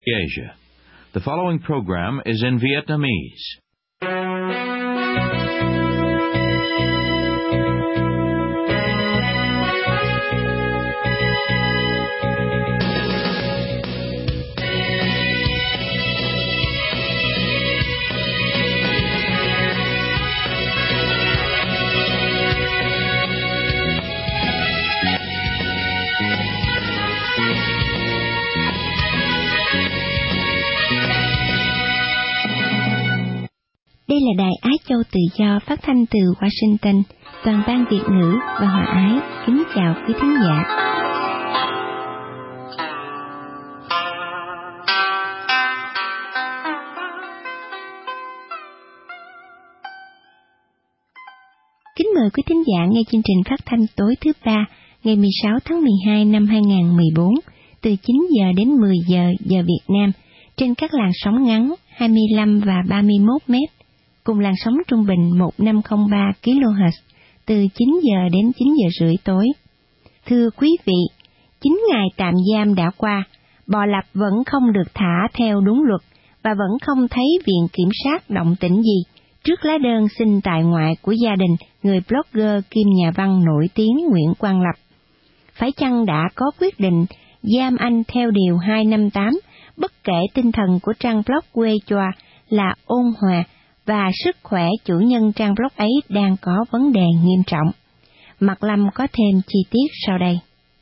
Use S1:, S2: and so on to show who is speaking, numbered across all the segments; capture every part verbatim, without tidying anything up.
S1: Asia. The following program is in Vietnamese.
S2: Đây là Đài Á Châu Tự Do phát thanh từ Washington, toàn ban Việt ngữ và Hòa Ái. Kính chào quý thính giả. Kính mời quý thính giả nghe chương trình phát thanh tối thứ ba, ngày mười sáu tháng mười hai năm hai nghìn không trăm mười bốn, từ chín giờ đến mười giờ giờ Việt Nam, trên các làn sóng ngắn hai mươi lăm và ba mươi mốt mét. Cùng làn sóng trung bình một nghìn năm trăm lẻ ba ki lô héc từ chín giờ đến chín giờ rưỡi tối. Thưa quý vị, chín ngày tạm giam đã qua, Bò Lạp vẫn không được thả theo đúng luật và vẫn không thấy Viện Kiểm sát động tĩnh gì trước lá đơn xin tại ngoại của gia đình người blogger kiêm nhà văn nổi tiếng Nguyễn Quang Lập. Phải chăng đã có quyết định giam anh theo Điều hai năm tám, bất kể tinh thần của trang blog quê choa là ôn hòa, và sức khỏe chủ nhân trang blog ấy đang có vấn đề nghiêm trọng? Mạc Lâm có thêm chi tiết sau đây.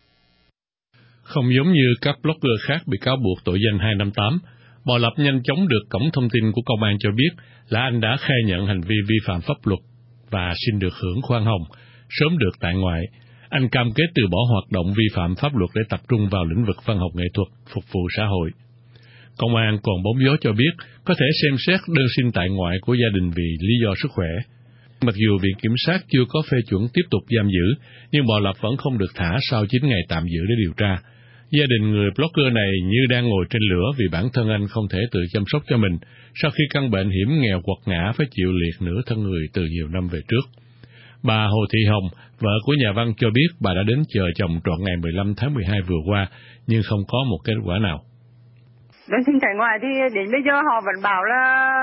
S3: Không giống như các blogger khác bị cáo buộc tội danh hai năm tám, Bò Lạp nhanh chóng được cổng thông tin của công an cho biết là anh đã khai nhận hành vi vi phạm pháp luật và xin được hưởng khoan hồng, sớm được tại ngoại. Anh cam kết từ bỏ hoạt động vi phạm pháp luật để tập trung vào lĩnh vực văn học nghệ thuật, phục vụ xã hội. Công an còn bóng gió cho biết có thể xem xét đơn xin tại ngoại của gia đình vì lý do sức khỏe. Mặc dù Viện Kiểm sát chưa có phê chuẩn tiếp tục giam giữ, nhưng Bò Lạp vẫn không được thả sau chín ngày tạm giữ để điều tra. Gia đình người blogger này như đang ngồi trên lửa vì bản thân anh không thể tự chăm sóc cho mình sau khi căn bệnh hiểm nghèo quật ngã phải chịu liệt nửa thân người từ nhiều năm về trước. Bà Hồ Thị Hồng, vợ của nhà văn cho biết bà đã đến chờ chồng trọn ngày mười lăm tháng mười hai vừa qua, nhưng không có một kết quả nào.
S4: Đơn xin tại ngoại thì đến bây giờ họ vẫn bảo là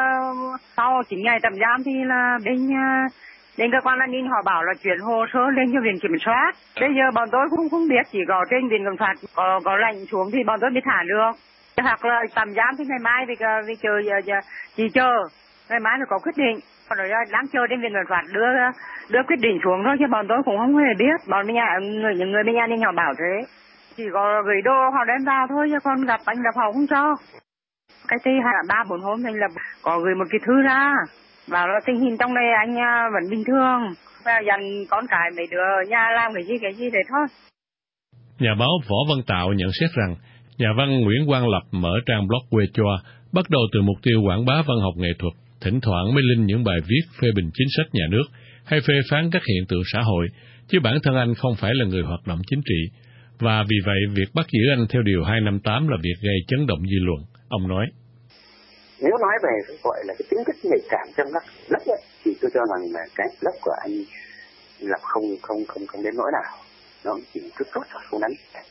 S4: sau chín ngày tạm giam thì là bên bên cơ quan an ninh họ bảo là chuyển hồ sơ lên cho Viện Kiểm sát. Bây giờ bọn tôi cũng không biết, chỉ có trên Viện Kiểm sát có có lệnh xuống thì bọn tôi mới thả được. Hoặc là tạm giam thì ngày mai vì vì chờ giờ chỉ chờ ngày mai nó có quyết định. Còn rồi đang chờ trên Viện Kiểm sát đưa đưa quyết định xuống thôi, chứ bọn tôi cũng không hề biết. Bọn bên nhà người những người bên an ninh họ bảo thế. Chỉ có gửi đồ họ đem vào thôi, chứ con gặp anh Lập họ không cho. Cái thứ hai là ba bốn hôm anh Lập có gửi một cái thư ra, bảo là tình hình trong đây anh vẫn bình thường, và dặn con cái mấy đứa nhà làm cái gì cái gì thế thôi.
S3: Nhà báo Võ Văn Tạo nhận xét rằng nhà văn Nguyễn Quang Lập mở trang blog quê choa bắt đầu từ mục tiêu quảng bá văn học nghệ thuật, thỉnh thoảng mới linh những bài viết phê bình chính sách nhà nước hay phê phán các hiện tượng xã hội, chứ bản thân anh không phải là người hoạt động chính trị. Và vì vậy, việc bắt giữ anh theo Điều hai năm tám là việc gây chấn động dư luận. Ông nói,
S5: nếu nói về cái gọi là cái tính cách nhạy cảm trong các blog ấy, thì tôi cho rằng là cái blog của anh là không không không không đến nỗi nào, nó chỉ rất tốt thôi, không đáng.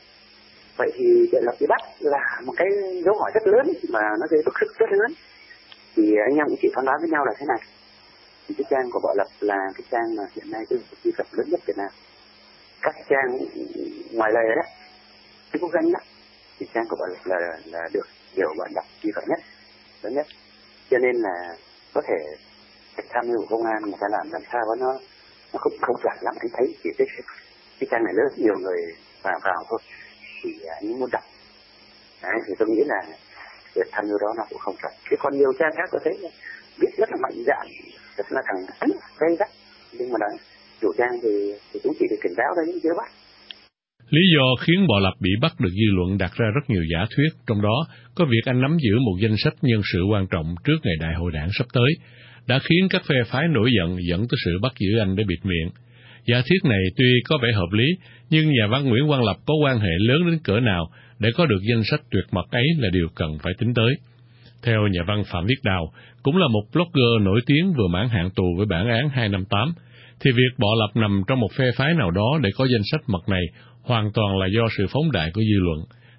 S5: Vậy thì để lập bị bắt là một cái dấu hỏi rất lớn mà nó gây bức xúc rất lớn. Thì anh em cũng chỉ phán đoán với nhau là thế này: thì cái trang của Bò Lạp là cái trang mà hiện nay cái vi phạm lớn nhất Việt Nam. Các trang ngoài lề đó, cái quốc danh đó, thì trang của Bò Lạp là là được nhiều bạn đọc vi phạm nhất, lớn nhất. Cho nên là có thể tham mưu của công an người ta làm làm sao đó nó nó không không chuẩn lắm, anh thấy chỉ cái cái trang này rất nhiều người vào vào thôi thì anh muốn đọc. Đấy, thì tôi nghĩ là việc tham mưu đó nó cũng không chuẩn. Chứ còn nhiều trang khác tôi thấy biết rất là mạnh dạn, rất là thẳng thắn, gay gắt, nhưng mà đấy chủ trang thì, thì cũng chỉ được cảnh báo thôi, nhưng chưa bắt.
S3: Lý do khiến Bò Lạp bị bắt được dư luận đặt ra rất nhiều giả thuyết, trong đó có việc anh nắm giữ một danh sách nhân sự quan trọng trước ngày đại hội đảng sắp tới, đã khiến các phe phái nổi giận dẫn tới sự bắt giữ anh để bịt miệng. Giả thuyết này tuy có vẻ hợp lý, nhưng nhà văn Nguyễn Quang Lập có quan hệ lớn đến cỡ nào để có được danh sách tuyệt mật ấy là điều cần phải tính tới. Theo nhà văn Phạm Viết Đào, cũng là một blogger nổi tiếng vừa mãn hạn tù với bản án hai năm tám, thì việc Bò Lạp nằm trong một phe phái nào đó để có danh sách mật này hoàn toàn là do sự phóng đại của dư luận.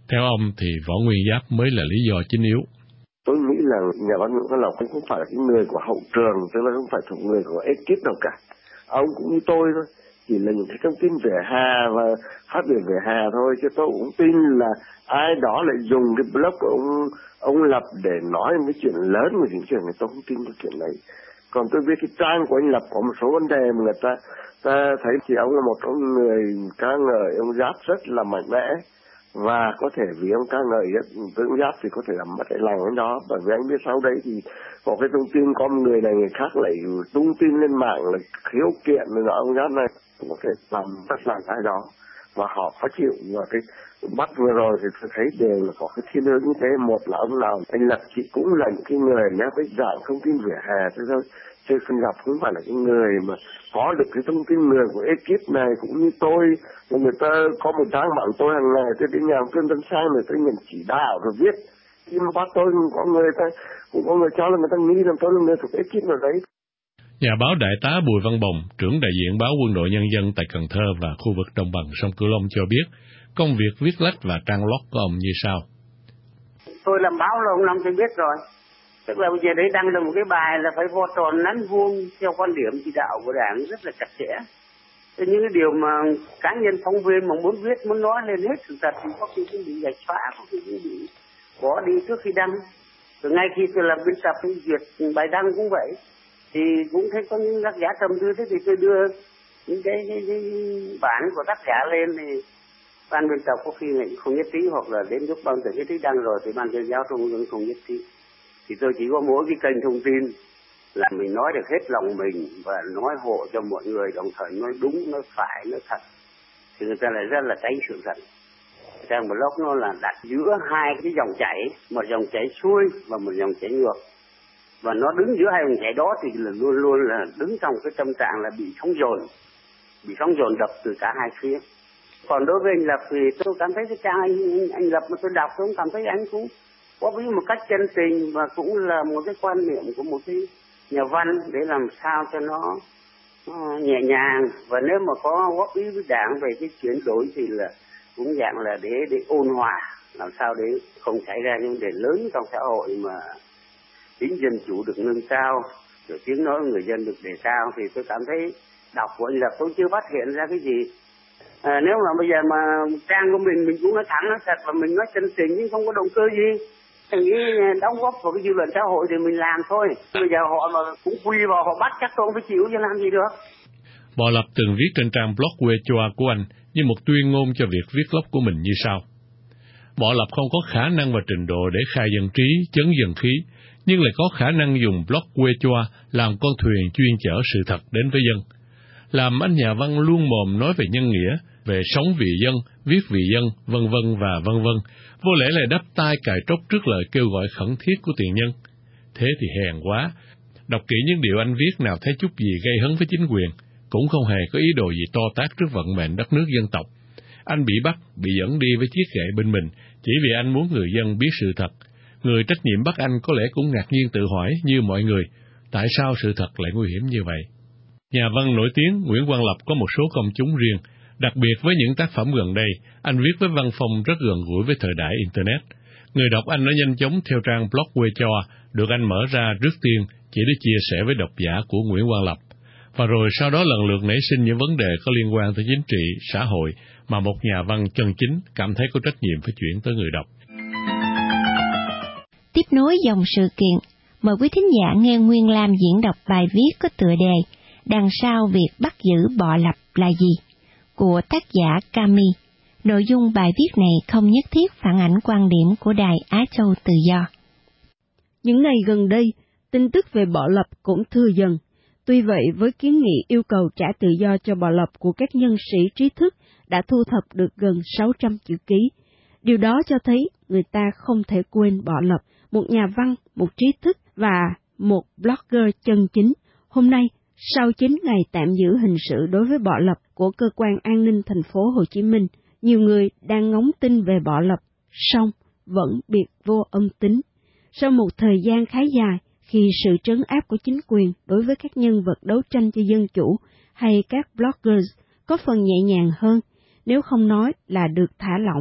S3: Theo ông thì Võ Nguyên Giáp mới là lý do chính yếu.
S6: Tôi nghĩ là nhà văn Nguyễn Quang Lộc cũng không phải là cái người của hậu trường, tức là không phải thuộc người của ekip nào cả. Ông cũng như tôi thôi, chỉ là những cái thông tin về Hà và phát biểu về Hà thôi, chứ tôi cũng tin là ai đó lại dùng cái blog của ông ông Lập để nói một cái chuyện lớn về những chuyện này. Tôi không tin cái chuyện này. Còn tôi biết cái trang của anh Lập có một số vấn đề mà người ta, ta thấy thì ông là một trong người ca ngợi ông Giáp rất là mạnh mẽ. Và có thể vì ông ca ngợi với ông Giáp thì có thể làm mất cái lòng anh đó. Bởi vì anh biết sau đấy thì có cái thông tin con người này người khác lại tung tin lên mạng là khiếu kiện rồi nói ông Giáp này có thể làm mất lòng ai đó. Và họ khó chịu. Và cái bắt vừa rồi thì tôi thấy đều là có cái thiên hướng như thế. Một là ông nào anh Lập chị cũng là những cái người nhắc cái dạng thông tin về Hà thế thôi. Chứ không gặp không phải là cái người mà có được cái thông tin người của ekip này cũng như tôi. Người ta có một trang mạng tôi hàng ngày tôi đi nhà Trương Tân Sang rồi tôi nhận chỉ đạo rồi viết. Khi mà bắt tôi có người ta cũng có người cho là người ta nghĩ là tôi là người thuộc ekip nào đấy.
S3: Nhà báo đại tá Bùi Văn Bồng, trưởng đại diện báo Quân đội Nhân dân tại Cần Thơ và khu vực đồng bằng sông Cửu Long cho biết, công việc viết lách và trang blog của ông như sau.
S7: Tôi làm báo là ông Long tôi biết rồi. Tức là bây giờ đấy đăng được một cái bài là phải vo tròn nắn vuông theo quan điểm chỉ đạo của Đảng rất là chặt chẽ. Thế những cái điều mà cá nhân phóng viên mà muốn viết, muốn nói lên hết sự thật thì có khi cũng bị gạch xóa, có khi cũng bị bỏ đi trước khi đăng. Rồi ngay khi tôi làm biên tập tôi duyệt bài đăng cũng vậy. Thì cũng thấy có những tác giả trầm tư, thế thì tôi đưa những cái, cái, cái bản của tác giả lên thì ban biên tập có khi lại không nhất trí, hoặc là đến lúc ban tổ chức đăng rồi thì ban tuyên giáo trung ương không nhất trí. Thì tôi chỉ có mỗi cái kênh thông tin là mình nói được hết lòng mình và nói hộ cho mọi người, đồng thời nói đúng, nói phải, nói thật. Thì người ta lại rất là tránh sự thật. Trang blog nó là đặt giữa hai cái dòng chảy, một dòng chảy xuôi và một dòng chảy ngược. Và nó đứng giữa hai dòng chảy đó thì là luôn luôn là đứng trong cái tâm trạng là bị sóng dồn, bị sóng dồn đập từ cả hai phía. Còn đối với anh Lập thì tôi cảm thấy cái trang anh, anh Lập mà tôi đọc tôi cũng cảm thấy anh cũng có với một cách chân tình và cũng là một cái quan niệm của một cái nhà văn để làm sao cho nó, nó nhẹ nhàng. Và nếu mà có góp ý với Đảng về cái chuyển đổi thì là cũng dạng là để để ôn hòa, làm sao để không xảy ra những vấn đề lớn trong xã hội mà tính dân chủ được nâng cao, rồi tiếng nói người dân được đề cao. Thì tôi cảm thấy đọc của anh Lập tôi chưa phát hiện ra cái gì. À, nếu mà bây giờ mà trang của mình mình cũng nói thẳng nói thật và mình nói chân tình nhưng không có động cơ gì, tôi nghĩ đóng góp vào cái dư luận xã hội thì mình làm thôi. Bây giờ họ mà cũng quy vào họ bắt chắc tôi không phải chịu chứ làm gì được.
S3: Bò Lập từng viết trên trang blog quê choa của anh như một tuyên ngôn cho việc viết blog của mình như sau. Bò Lập không có khả năng và trình độ để khai dân trí, chấn dân khí, nhưng lại có khả năng dùng blog quê choa làm con thuyền chuyên chở sự thật đến với dân. Làm anh nhà văn luôn mồm nói về nhân nghĩa, về sống vì dân, viết vì dân, vân vân và vân vân, vô lẽ lại đắp tai cài tróc trước lời kêu gọi khẩn thiết của tiền nhân. Thế thì hèn quá, đọc kỹ những điều anh viết nào thấy chút gì gây hấn với chính quyền, cũng không hề có ý đồ gì to tát trước vận mệnh đất nước dân tộc. Anh bị bắt, bị dẫn đi với chiếc gậy bên mình, chỉ vì anh muốn người dân biết sự thật. Người trách nhiệm bắt anh có lẽ cũng ngạc nhiên tự hỏi như mọi người, tại sao sự thật lại nguy hiểm như vậy? Nhà văn nổi tiếng Nguyễn Quang Lập có một số công chúng riêng, đặc biệt với những tác phẩm gần đây, anh viết với văn phong rất gần gũi với thời đại Internet. Người đọc anh đã nhanh chóng theo trang blog quê choa, được anh mở ra trước tiên chỉ để chia sẻ với độc giả của Nguyễn Quang Lập. Và rồi sau đó lần lượt nảy sinh những vấn đề có liên quan tới chính trị, xã hội mà một nhà văn chân chính cảm thấy có trách nhiệm phải chuyển tới người đọc.
S2: Tiếp nối dòng sự kiện, mời quý thính giả nghe Nguyên Lam diễn đọc bài viết có tựa đề Đằng sau việc bắt giữ Bò Lập là gì? Của tác giả Cami. Nội dung bài viết này không nhất thiết phản ảnh quan điểm của Đài Á Châu Tự Do.
S8: Những ngày gần đây, tin tức về Bò Lập cũng thưa dần. Tuy vậy, với kiến nghị yêu cầu trả tự do cho Bò Lập của các nhân sĩ trí thức đã thu thập được gần sáu trăm chữ ký. Điều đó cho thấy người ta không thể quên Bò Lập, một nhà văn, một trí thức và một blogger chân chính. Hôm nay, sau chín ngày tạm giữ hình sự đối với Bò Lập của Cơ quan An ninh thành phố Hồ Chí Minh, nhiều người đang ngóng tin về Bò Lập, song vẫn biệt vô âm tín. Sau một thời gian khá dài, khi sự trấn áp của chính quyền đối với các nhân vật đấu tranh cho dân chủ hay các bloggers có phần nhẹ nhàng hơn, nếu không nói là được thả lỏng,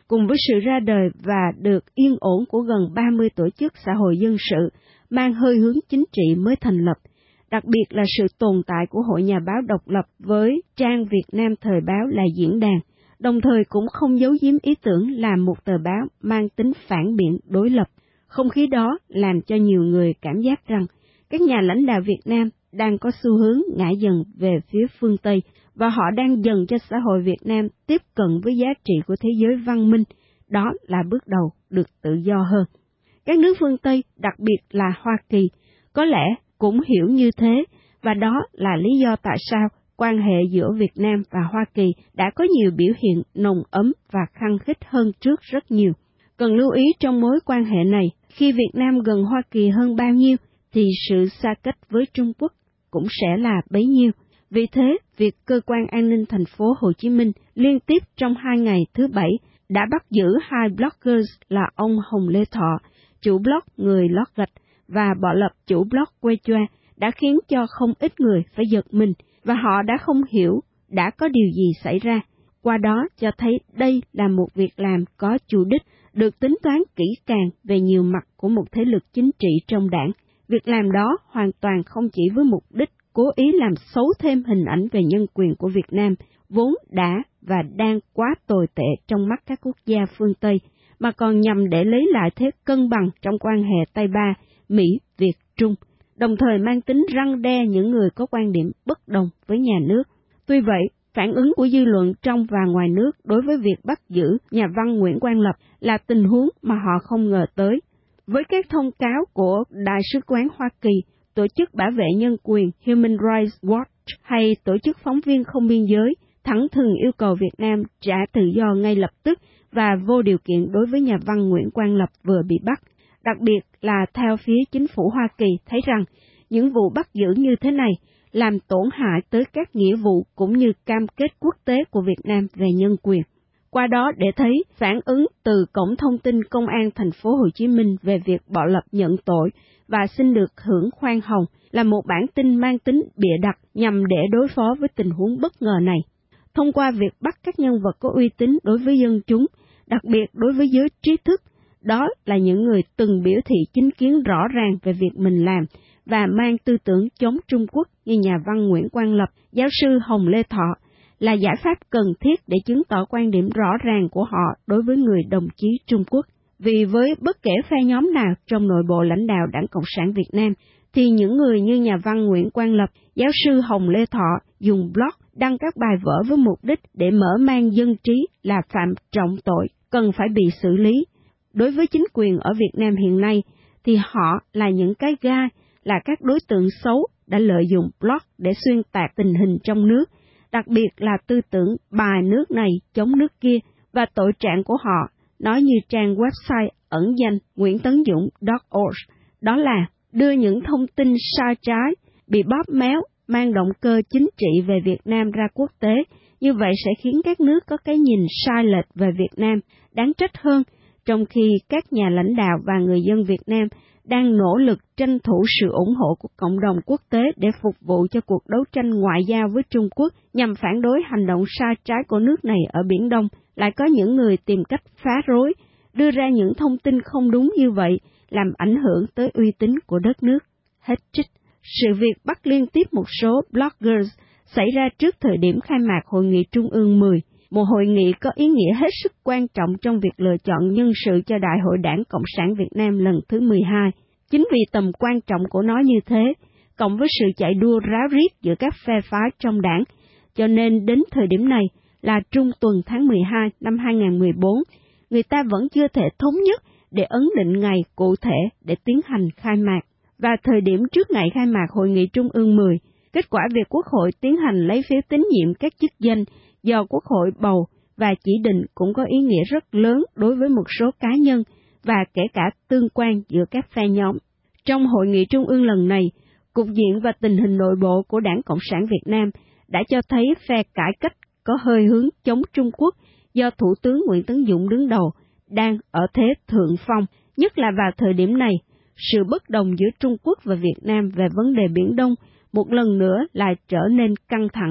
S8: cùng với sự ra đời và được yên ổn của gần ba mươi tổ chức xã hội dân sự mang hơi hướng chính trị mới thành lập, đặc biệt là sự tồn tại của Hội Nhà báo độc lập với trang Việt Nam Thời báo là diễn đàn, đồng thời cũng không giấu giếm ý tưởng làm một tờ báo mang tính phản biện đối lập. Không khí đó làm cho nhiều người cảm giác rằng các nhà lãnh đạo Việt Nam đang có xu hướng ngã dần về phía phương Tây, và họ đang dần cho xã hội Việt Nam tiếp cận với giá trị của thế giới văn minh, đó là bước đầu được tự do hơn. Các nước phương Tây, đặc biệt là Hoa Kỳ, có lẽ cũng hiểu như thế, và đó là lý do tại sao quan hệ giữa Việt Nam và Hoa Kỳ đã có nhiều biểu hiện nồng ấm và khăng khít hơn trước rất nhiều. Cần lưu ý trong mối quan hệ này, khi Việt Nam gần Hoa Kỳ hơn bao nhiêu, thì sự xa cách với Trung Quốc cũng sẽ là bấy nhiêu. Vì thế, việc cơ quan an ninh thành phố Hồ Chí Minh liên tiếp trong hai ngày thứ Bảy đã bắt giữ hai bloggers là ông Hồng Lê Thọ, chủ blog Người Lót Gạch, và Bọ Lập, chủ blog Quê Choa, đã khiến cho không ít người phải giật mình, và họ đã không hiểu đã có điều gì xảy ra. Qua đó cho thấy đây là một việc làm có chủ đích, được tính toán kỹ càng về nhiều mặt của một thế lực chính trị trong đảng. Việc làm đó hoàn toàn không chỉ với mục đích cố ý làm xấu thêm hình ảnh về nhân quyền của Việt Nam, vốn đã và đang quá tồi tệ trong mắt các quốc gia phương Tây, mà còn nhằm để lấy lại thế cân bằng trong quan hệ Tây Ba, Mỹ, Việt, Trung, đồng thời mang tính răn đe những người có quan điểm bất đồng với nhà nước. Tuy vậy, phản ứng của dư luận trong và ngoài nước đối với việc bắt giữ nhà văn Nguyễn Quang Lập là tình huống mà họ không ngờ tới. Với các thông cáo của Đại sứ quán Hoa Kỳ, Tổ chức Bảo vệ Nhân quyền Human Rights Watch hay Tổ chức Phóng viên Không biên giới thẳng thừng yêu cầu Việt Nam trả tự do ngay lập tức và vô điều kiện đối với nhà văn Nguyễn Quang Lập vừa bị bắt. Đặc biệt là theo phía chính phủ Hoa Kỳ thấy rằng những vụ bắt giữ như thế này làm tổn hại tới các nghĩa vụ cũng như cam kết quốc tế của Việt Nam về nhân quyền. Qua đó để thấy phản ứng từ Cổng Thông tin Công an thành phố Hồ Chí Minh về việc Bọ Lập nhận tội và xin được hưởng khoan hồng là một bản tin mang tính bịa đặt nhằm để đối phó với tình huống bất ngờ này. Thông qua việc bắt các nhân vật có uy tín đối với dân chúng, đặc biệt đối với giới trí thức, đó là những người từng biểu thị chính kiến rõ ràng về việc mình làm và mang tư tưởng chống Trung Quốc như nhà văn Nguyễn Quang Lập, giáo sư Hồng Lê Thọ, là giải pháp cần thiết để chứng tỏ quan điểm rõ ràng của họ đối với người đồng chí Trung Quốc. Vì với bất kể phe nhóm nào trong nội bộ lãnh đạo Đảng Cộng sản Việt Nam, thì những người như nhà văn Nguyễn Quang Lập, giáo sư Hồng Lê Thọ dùng blog đăng các bài vở với mục đích để mở mang dân trí là phạm trọng tội, cần phải bị xử lý. Đối với chính quyền ở Việt Nam hiện nay, thì họ là những cái gai, là các đối tượng xấu đã lợi dụng blog để xuyên tạc tình hình trong nước, đặc biệt là tư tưởng bài nước này chống nước kia, và tội trạng của họ, nói như trang website ẩn danh nguyễn tấn dũng chấm org, đó là đưa những thông tin sai trái, bị bóp méo, mang động cơ chính trị về Việt Nam ra quốc tế. Như vậy sẽ khiến các nước có cái nhìn sai lệch về Việt Nam. Đáng trách hơn, trong khi các nhà lãnh đạo và người dân Việt Nam đang nỗ lực tranh thủ sự ủng hộ của cộng đồng quốc tế để phục vụ cho cuộc đấu tranh ngoại giao với Trung Quốc nhằm phản đối hành động sai trái của nước này ở Biển Đông, lại có những người tìm cách phá rối, đưa ra những thông tin không đúng như vậy, làm ảnh hưởng tới uy tín của đất nước. Hết trích. Sự việc bắt liên tiếp một số bloggers xảy ra trước thời điểm khai mạc Hội nghị Trung ương mười, một hội nghị có ý nghĩa hết sức quan trọng trong việc lựa chọn nhân sự cho Đại hội Đảng Cộng sản Việt Nam lần thứ mười hai. Chính vì tầm quan trọng của nó như thế, cộng với sự chạy đua ráo riết giữa các phe phái trong đảng, cho nên đến thời điểm này là trung tuần tháng mười hai năm hai nghìn không trăm mười bốn, người ta vẫn chưa thể thống nhất để ấn định ngày cụ thể để tiến hành khai mạc. Và thời điểm trước ngày khai mạc Hội nghị Trung ương mười, kết quả việc Quốc hội tiến hành lấy phiếu tín nhiệm các chức danh do Quốc hội bầu và chỉ định cũng có ý nghĩa rất lớn đối với một số cá nhân và kể cả tương quan giữa các phe nhóm. Trong Hội nghị Trung ương lần này, cục diện và tình hình nội bộ của Đảng Cộng sản Việt Nam đã cho thấy phe cải cách có hơi hướng chống Trung Quốc do Thủ tướng Nguyễn Tấn Dũng đứng đầu đang ở thế thượng phong, nhất là vào thời điểm này. Sự bất đồng giữa Trung Quốc và Việt Nam về vấn đề Biển Đông một lần nữa lại trở nên căng thẳng.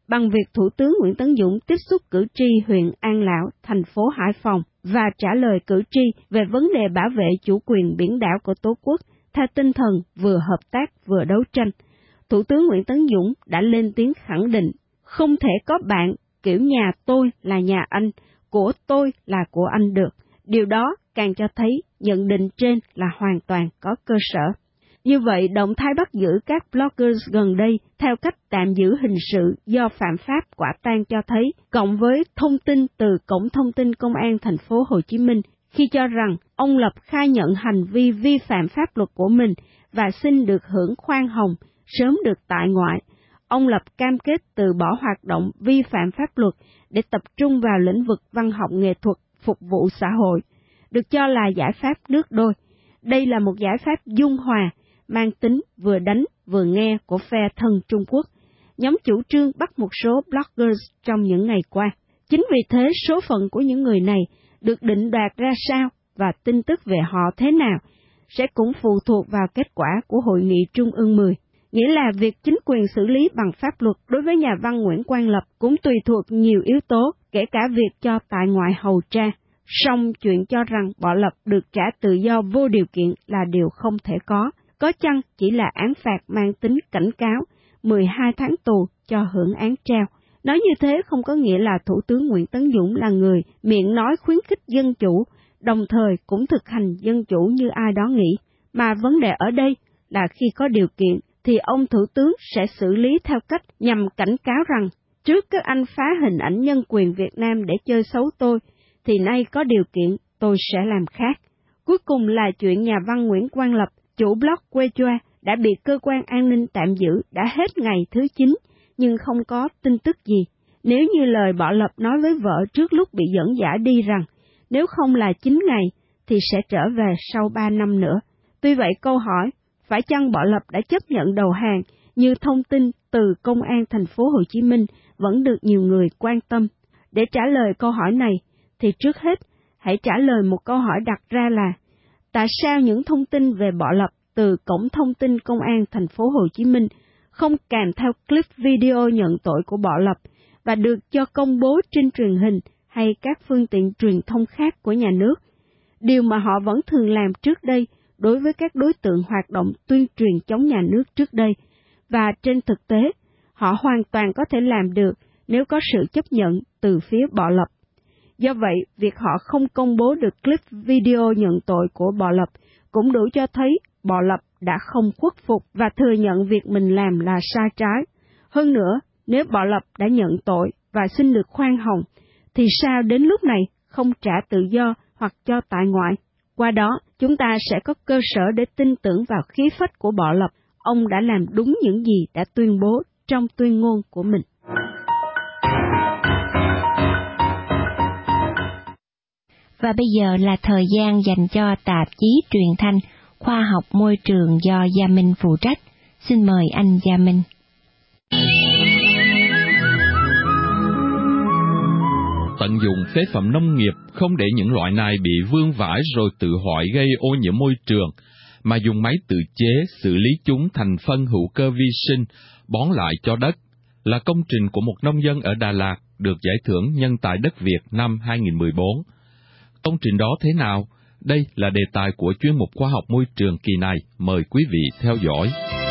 S8: bằng việc Thủ tướng Nguyễn Tấn Dũng tiếp xúc cử tri huyện An Lão, thành phố Hải Phòng và trả lời cử tri về vấn đề bảo vệ chủ quyền biển đảo của Tổ quốc theo tinh thần vừa hợp tác vừa đấu tranh. Thủ tướng Nguyễn Tấn Dũng đã lên tiếng khẳng định không thể có bạn kiểu nhà tôi là nhà anh, của tôi là của anh được. Điều đó càng cho thấy nhận định trên là hoàn toàn có cơ sở. Như vậy, động thái bắt giữ các bloggers gần đây theo cách tạm giữ hình sự do phạm pháp quả tang cho thấy, cộng với thông tin từ Cổng Thông tin Công an thành phố Hồ Chí Minh khi cho rằng ông Lập khai nhận hành vi vi phạm pháp luật của mình và xin được hưởng khoan hồng, sớm được tại ngoại. Ông Lập cam kết từ bỏ hoạt động vi phạm pháp luật để tập trung vào lĩnh vực văn học nghệ thuật phục vụ xã hội, được cho là giải pháp nước đôi. Đây là một giải pháp dung hòa, mang tính vừa đánh vừa nghe của phe thân Trung Quốc. Nhóm chủ trương bắt một số bloggers trong những ngày qua. Chính vì thế, số phận của những người này được định đoạt ra sao và tin tức về họ thế nào sẽ cũng phụ thuộc vào kết quả của Hội nghị Trung ương mười. Nghĩa là việc chính quyền xử lý bằng pháp luật đối với nhà văn Nguyễn Quang Lập cũng tùy thuộc nhiều yếu tố, kể cả việc cho tại ngoại hầu tra. Song chuyện cho rằng Bảo Lập được trả tự do vô điều kiện là điều không thể có. Có chăng chỉ là án phạt mang tính cảnh cáo, mười hai tháng tù cho hưởng án treo. Nói như thế không có nghĩa là Thủ tướng Nguyễn Tấn Dũng là người miệng nói khuyến khích dân chủ, đồng thời cũng thực hành dân chủ như ai đó nghĩ. Mà vấn đề ở đây là khi có điều kiện, thì ông Thủ tướng sẽ xử lý theo cách nhằm cảnh cáo rằng, trước các anh phá hình ảnh nhân quyền Việt Nam để chơi xấu tôi, thì nay có điều kiện tôi sẽ làm khác. Cuối cùng là chuyện nhà văn Nguyễn Quang Lập, chủ blog Quê Choa, đã bị cơ quan an ninh tạm giữ đã hết ngày thứ chín, nhưng không có tin tức gì. Nếu như lời Bảo Lập nói với vợ trước lúc bị dẫn giải đi rằng, nếu không là chín ngày, thì sẽ trở về sau ba năm nữa. Tuy vậy câu hỏi, phải chăng Bảo Lập đã chấp nhận đầu hàng như thông tin từ Công an thành phố Hồ Chí Minh vẫn được nhiều người quan tâm. Để trả lời câu hỏi này, thì trước hết, hãy trả lời một câu hỏi đặt ra là, tại sao những thông tin về Bảo Lập từ Cổng Thông tin Công an thành phố Hồ Chí Minh không kèm theo clip video nhận tội của Bảo Lập và được cho công bố trên truyền hình hay các phương tiện truyền thông khác của nhà nước, điều mà họ vẫn thường làm trước đây đối với các đối tượng hoạt động tuyên truyền chống nhà nước trước đây, và trên thực tế, họ hoàn toàn có thể làm được nếu có sự chấp nhận từ phía Bảo Lập. Do vậy, việc họ không công bố được clip video nhận tội của Bảo Lập cũng đủ cho thấy Bảo Lập đã không khuất phục và thừa nhận việc mình làm là sai trái. Hơn nữa, nếu Bảo Lập đã nhận tội và xin được khoan hồng, thì sao đến lúc này không trả tự do hoặc cho tại ngoại? Qua đó, chúng ta sẽ có cơ sở để tin tưởng vào khí phách của Bảo Lập. Ông đã làm đúng những gì đã tuyên bố trong tuyên ngôn của mình.
S2: Và bây giờ là thời gian dành cho tạp chí truyền thanh Khoa học Môi trường do Gia Minh phụ trách. Xin mời anh Gia Minh.
S1: Tận dụng phế phẩm nông nghiệp, không để những loại này bị vương vãi rồi tự hoại gây ô nhiễm môi trường, mà dùng máy tự chế xử lý chúng thành phân hữu cơ vi sinh, bón lại cho đất, là công trình của một nông dân ở Đà Lạt được giải thưởng Nhân tài đất Việt năm hai không một bốn. Công trình đó thế nào? Đây là đề tài của chuyên mục khoa học môi trường kỳ này. Mời quý vị theo dõi.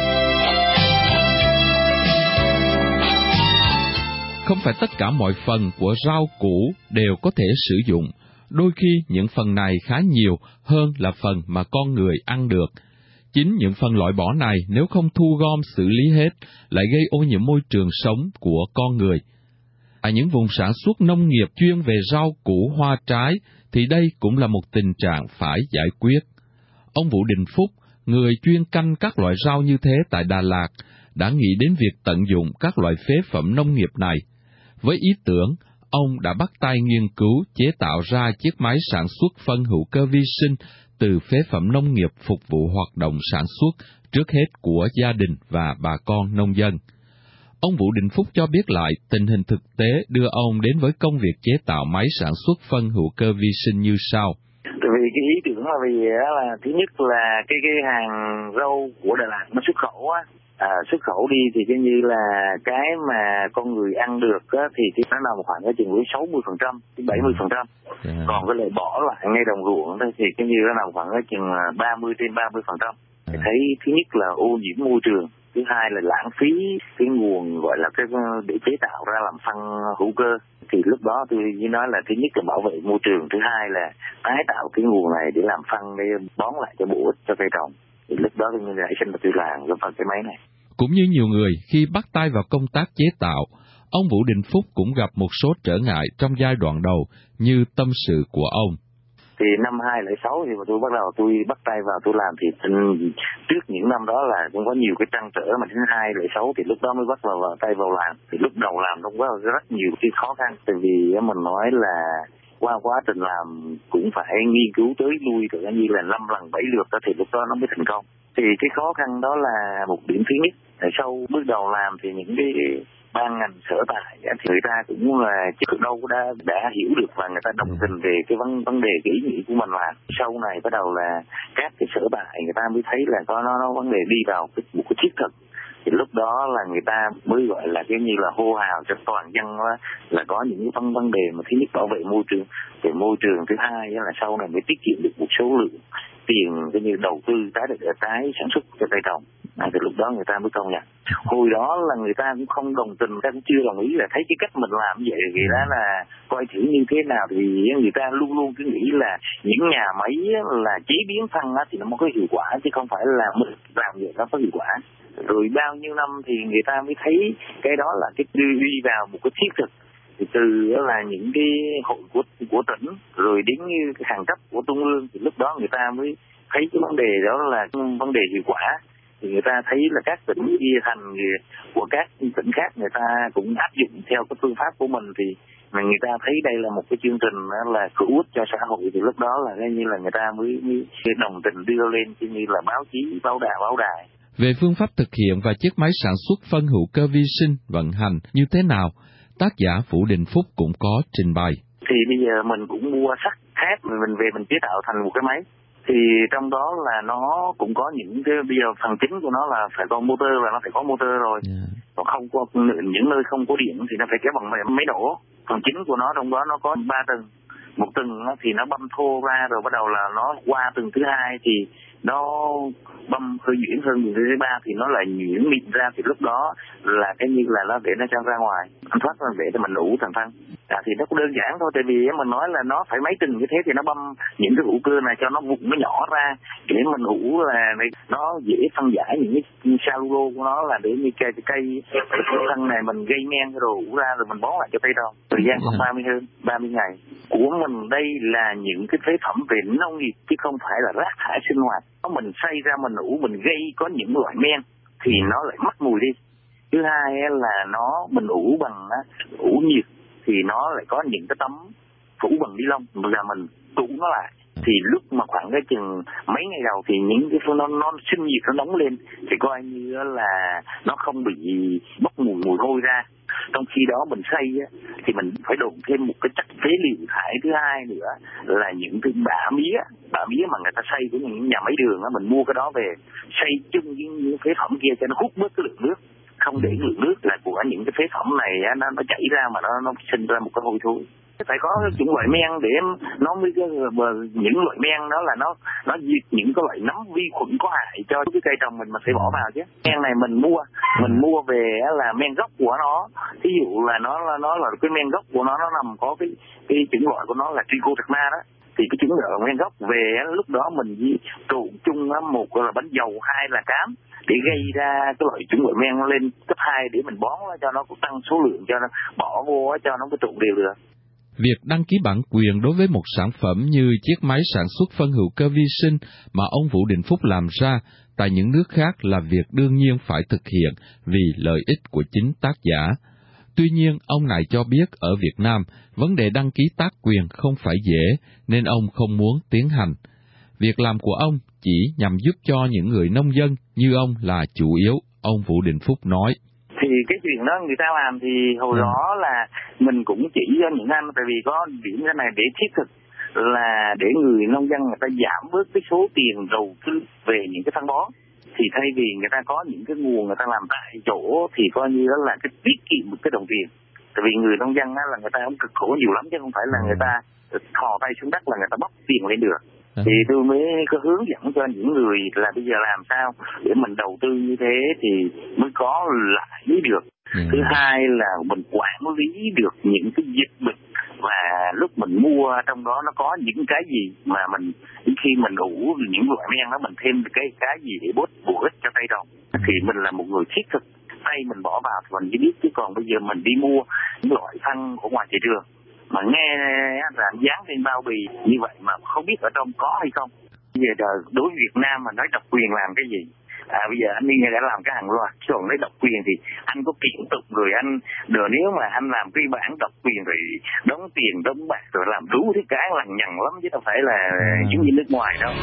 S1: Không phải tất cả mọi phần của rau củ đều có thể sử dụng. Đôi khi những phần này khá nhiều hơn là phần mà con người ăn được. Chính những phần loại bỏ này nếu không thu gom xử lý hết lại gây ô nhiễm môi trường sống của con người. Ở những vùng sản xuất nông nghiệp chuyên về rau củ hoa trái thì đây cũng là một tình trạng phải giải quyết. Ông Vũ Đình Phúc, người chuyên canh các loại rau như thế tại Đà Lạt, đã nghĩ đến việc tận dụng các loại phế phẩm nông nghiệp này. Với ý tưởng, ông đã bắt tay nghiên cứu chế tạo ra chiếc máy sản xuất phân hữu cơ vi sinh từ phế phẩm nông nghiệp phục vụ hoạt động sản xuất trước hết của gia đình và bà con nông dân. Ông Vũ Đình Phúc cho biết lại tình hình thực tế đưa ông đến với công việc chế tạo máy sản xuất phân hữu cơ vi sinh như sau.
S9: Tại vì cái ý tưởng là vì là thứ nhất là cái cái hàng rau của Đà Lạt nó xuất khẩu á,
S5: À, xuất khẩu đi thì cái như là cái mà con người ăn được á, thì, thì nó nằm khoảng ở chừng với sáu mươi phần trăm đến bảy mươi phần trăm. Yeah. Còn cái lại bỏ lại ngay đồng ruộng đó, thì cái như nó nằm khoảng ở chừng ba mươi trên ba mươi phần trăm. Yeah. Thấy thứ nhất là ô nhiễm môi trường, thứ hai là lãng phí cái nguồn gọi là cái để chế tạo ra làm phân hữu cơ. Thì lúc đó tôi như nói là thứ nhất là bảo vệ môi trường, thứ hai là tái tạo cái nguồn này để làm phân để bón lại cho bổ ích cho cây trồng. Thì lúc đó tôi nảy sinh là tôi làm cái cái máy này.
S1: Cũng như nhiều người, khi bắt tay vào công tác chế tạo, ông Vũ Đình Phúc cũng gặp một số trở ngại trong giai đoạn đầu như tâm sự của ông.
S5: Thì năm hai không không sáu thì tôi bắt đầu tôi bắt tay vào tôi làm thì trước những năm đó là cũng có nhiều cái trăn trở, mà đến hai không không sáu thì lúc đó mới bắt vào, vào tay vào làm. Thì lúc đầu làm cũng có rất nhiều cái khó khăn, tại vì mình nói là qua quá trình làm cũng phải nghiên cứu tới lui rồi như là năm lần bảy lượt đó thì lúc đó nó mới thành công. Thì cái khó khăn đó là một điểm thứ nhất. Sau bước đầu làm thì những cái ban ngành sở tại thì người ta cũng là trước đâu đã đã hiểu được và người ta đồng tình về cái vấn vấn đề cái ý nghĩa của mình làm. Sau này bắt đầu là các cái sở tại người ta mới thấy là có nó, nó vấn đề đi vào cái, một cái thiết thực. Thì lúc đó là người ta mới gọi là cái như là hô hào cho toàn dân đó, là có những vấn vấn đề mà thứ nhất bảo vệ môi trường, về môi trường, thứ hai là sau này mới tiết kiệm được một số lượng tiền cái như đầu tư tái tái sản xuất cho cây trồng. À, thì lúc đó người ta mới công nhận. Hồi đó là người ta cũng không đồng tình, người ta cũng chưa đồng ý, là thấy cái cách mình làm vậy thì đó là coi thử như thế nào, thì người ta luôn luôn cứ nghĩ là những nhà máy là chế biến phân thì nó mới có hiệu quả, chứ không phải là mình làm vậy nó có hiệu quả. Rồi bao nhiêu năm thì người ta mới thấy cái đó là cái đi vào một cái thiết thực. Thì từ đó là những cái hội của của tỉnh rồi đến như hàng cấp của trung ương, thì lúc đó người ta mới thấy cái vấn đề đó là vấn đề hiệu quả. Thì người ta thấy là các tỉnh chia thành của các tỉnh khác người ta cũng áp dụng theo cái phương pháp của mình, thì mà người ta thấy đây là một cái chương trình là hữu ích cho xã hội, thì lúc đó là như là người ta mới, mới đồng tình đưa lên như là báo chí, báo đài, báo đài.
S1: Về phương pháp thực hiện và chiếc máy sản xuất phân hữu cơ vi sinh vận hành như thế nào, tác giả Vũ Đình Phúc cũng có trình bày.
S5: Thì bây giờ mình cũng mua sắt thép, mình về mình chế tạo thành một cái máy. Thì trong đó là nó cũng có những cái, bây giờ phần chính của nó là phải có motor, và nó phải có motor rồi. Yeah. Còn không có những nơi không có điện thì nó phải kéo bằng máy nổ. Phần chính của nó trong đó nó có ba tầng. Một tầng thì nó băm thô ra, rồi bắt đầu là nó qua tầng thứ hai thì nó băm hơi nhuyễn hơn, tầng thứ ba thì nó lại nhuyễn mịn ra, thì lúc đó là cái như là nó để nó cho ra ngoài, anh thoát ra để cho mình ủ thành phân. À, thì nó cũng đơn giản thôi, tại vì mình nói là nó phải mấy tầng như thế thì nó băm những cái hữu cơ này cho nó vụn nó nhỏ ra để mình ủ là nó dễ phân giải những cái cellulô của nó, là để như cây cây cái thân này mình gây men rồi ủ ra rồi mình bón lại cho cây trồng. Thời gian khoảng ba mươi hơn ba mươi ngày. Của mình đây là những cái phế phẩm về nông nghiệp chứ không phải là rác thải sinh hoạt. Mình xay ra mình ủ mình gây có những loại men thì nó lại mất mùi đi. Thứ hai là nó mình ủ bằng ủ nhiệt thì nó lại có những cái tấm phủ bằng ni lông là mình tủ nó lại. Thì lúc mà khoảng cái chừng mấy ngày đầu thì những cái nó nó sinh nhiệt nó nóng lên thì coi như là nó không bị bốc mùi mùi hôi ra. Trong khi đó mình xay á, thì mình phải đổ thêm một cái chất phế liệu thải thứ hai nữa là những cái bã mía, bã mía mà người ta xay của những nhà máy đường á, mình mua cái đó về xay chung với những phế phẩm kia cho nó hút bớt cái lượng nước, không để lượng nước là của những cái phế phẩm này á, nó nó chảy ra mà nó nó sinh ra một cái hôi thối. Phải có những loại men để nó mới những loại men đó là nó nó diệt những cái loại nấm vi khuẩn có hại cho cái cây trồng mình, mình phải bỏ vào chứ. Men này mình mua mình mua về là men gốc của nó, ví dụ là nó là nó là cái men gốc của nó nó nằm có cái cái chủng loại của nó là trichoderma đó, thì cái chủng loại men gốc về lúc đó mình trộn chung một là bánh dầu, hai là cám để gây ra cái loại chủng loại men lên cấp hai để mình bón cho nó tăng số lượng, cho nó bỏ vô cho nó có trộn đều được.
S1: Việc đăng ký bản quyền đối với một sản phẩm như chiếc máy sản xuất phân hữu cơ vi sinh mà ông Vũ Đình Phúc làm ra tại những nước khác là việc đương nhiên phải thực hiện vì lợi ích của chính tác giả. Tuy nhiên, ông này cho biết ở Việt Nam, vấn đề đăng ký tác quyền không phải dễ, nên ông không muốn tiến hành. Việc làm của ông chỉ nhằm giúp cho những người nông dân như ông là chủ yếu, ông Vũ Đình Phúc nói.
S5: Thì cái chuyện đó người ta làm thì hồi ừ. đó là mình cũng chỉ cho những anh, tại vì có điểm cái này để thiết thực là để người nông dân người ta giảm bớt cái số tiền đầu tư về những cái phân bón.
S9: thì thay vì người ta có những cái nguồn người ta làm tại chỗ thì coi như đó là cái tiết kiệm một cái đồng tiền. Tại vì người nông dân á là người ta cũng cực khổ nhiều lắm, chứ không phải là người ta thò tay xuống đất là người ta bóc tiền lên được. À. Thì tôi mới có hướng dẫn cho những người là bây giờ làm sao để mình đầu tư như thế thì mới có lãi được. Ừ. Thứ hai là mình quản lý được những cái dịch bệnh, và lúc mình mua trong đó nó có những cái gì mà mình khi mình ủ những loại men đó mình thêm cái cái gì để bớt bổ ích cho cây trồng. Ừ. Thì mình là một người thiết thực, tay mình bỏ vào thì mình chỉ biết, chứ còn bây giờ mình đi mua những loại phân của ngoài thị trường mà nghe là dán trên bao bì như vậy mà không biết ở trong có hay không. Bây giờ đối với Việt Nam mà nói độc quyền làm cái gì? À, bây giờ anh đi đã làm cái hàng loạt, chứ còn lấy độc quyền thì anh có kiện tụng rồi anh đờ, nếu mà anh làm cái bản độc quyền rồi đóng tiền đóng bạc rồi làm đủ thứ cái lằng nhằng lắm, chứ đâu phải là giống như nước ngoài đâu.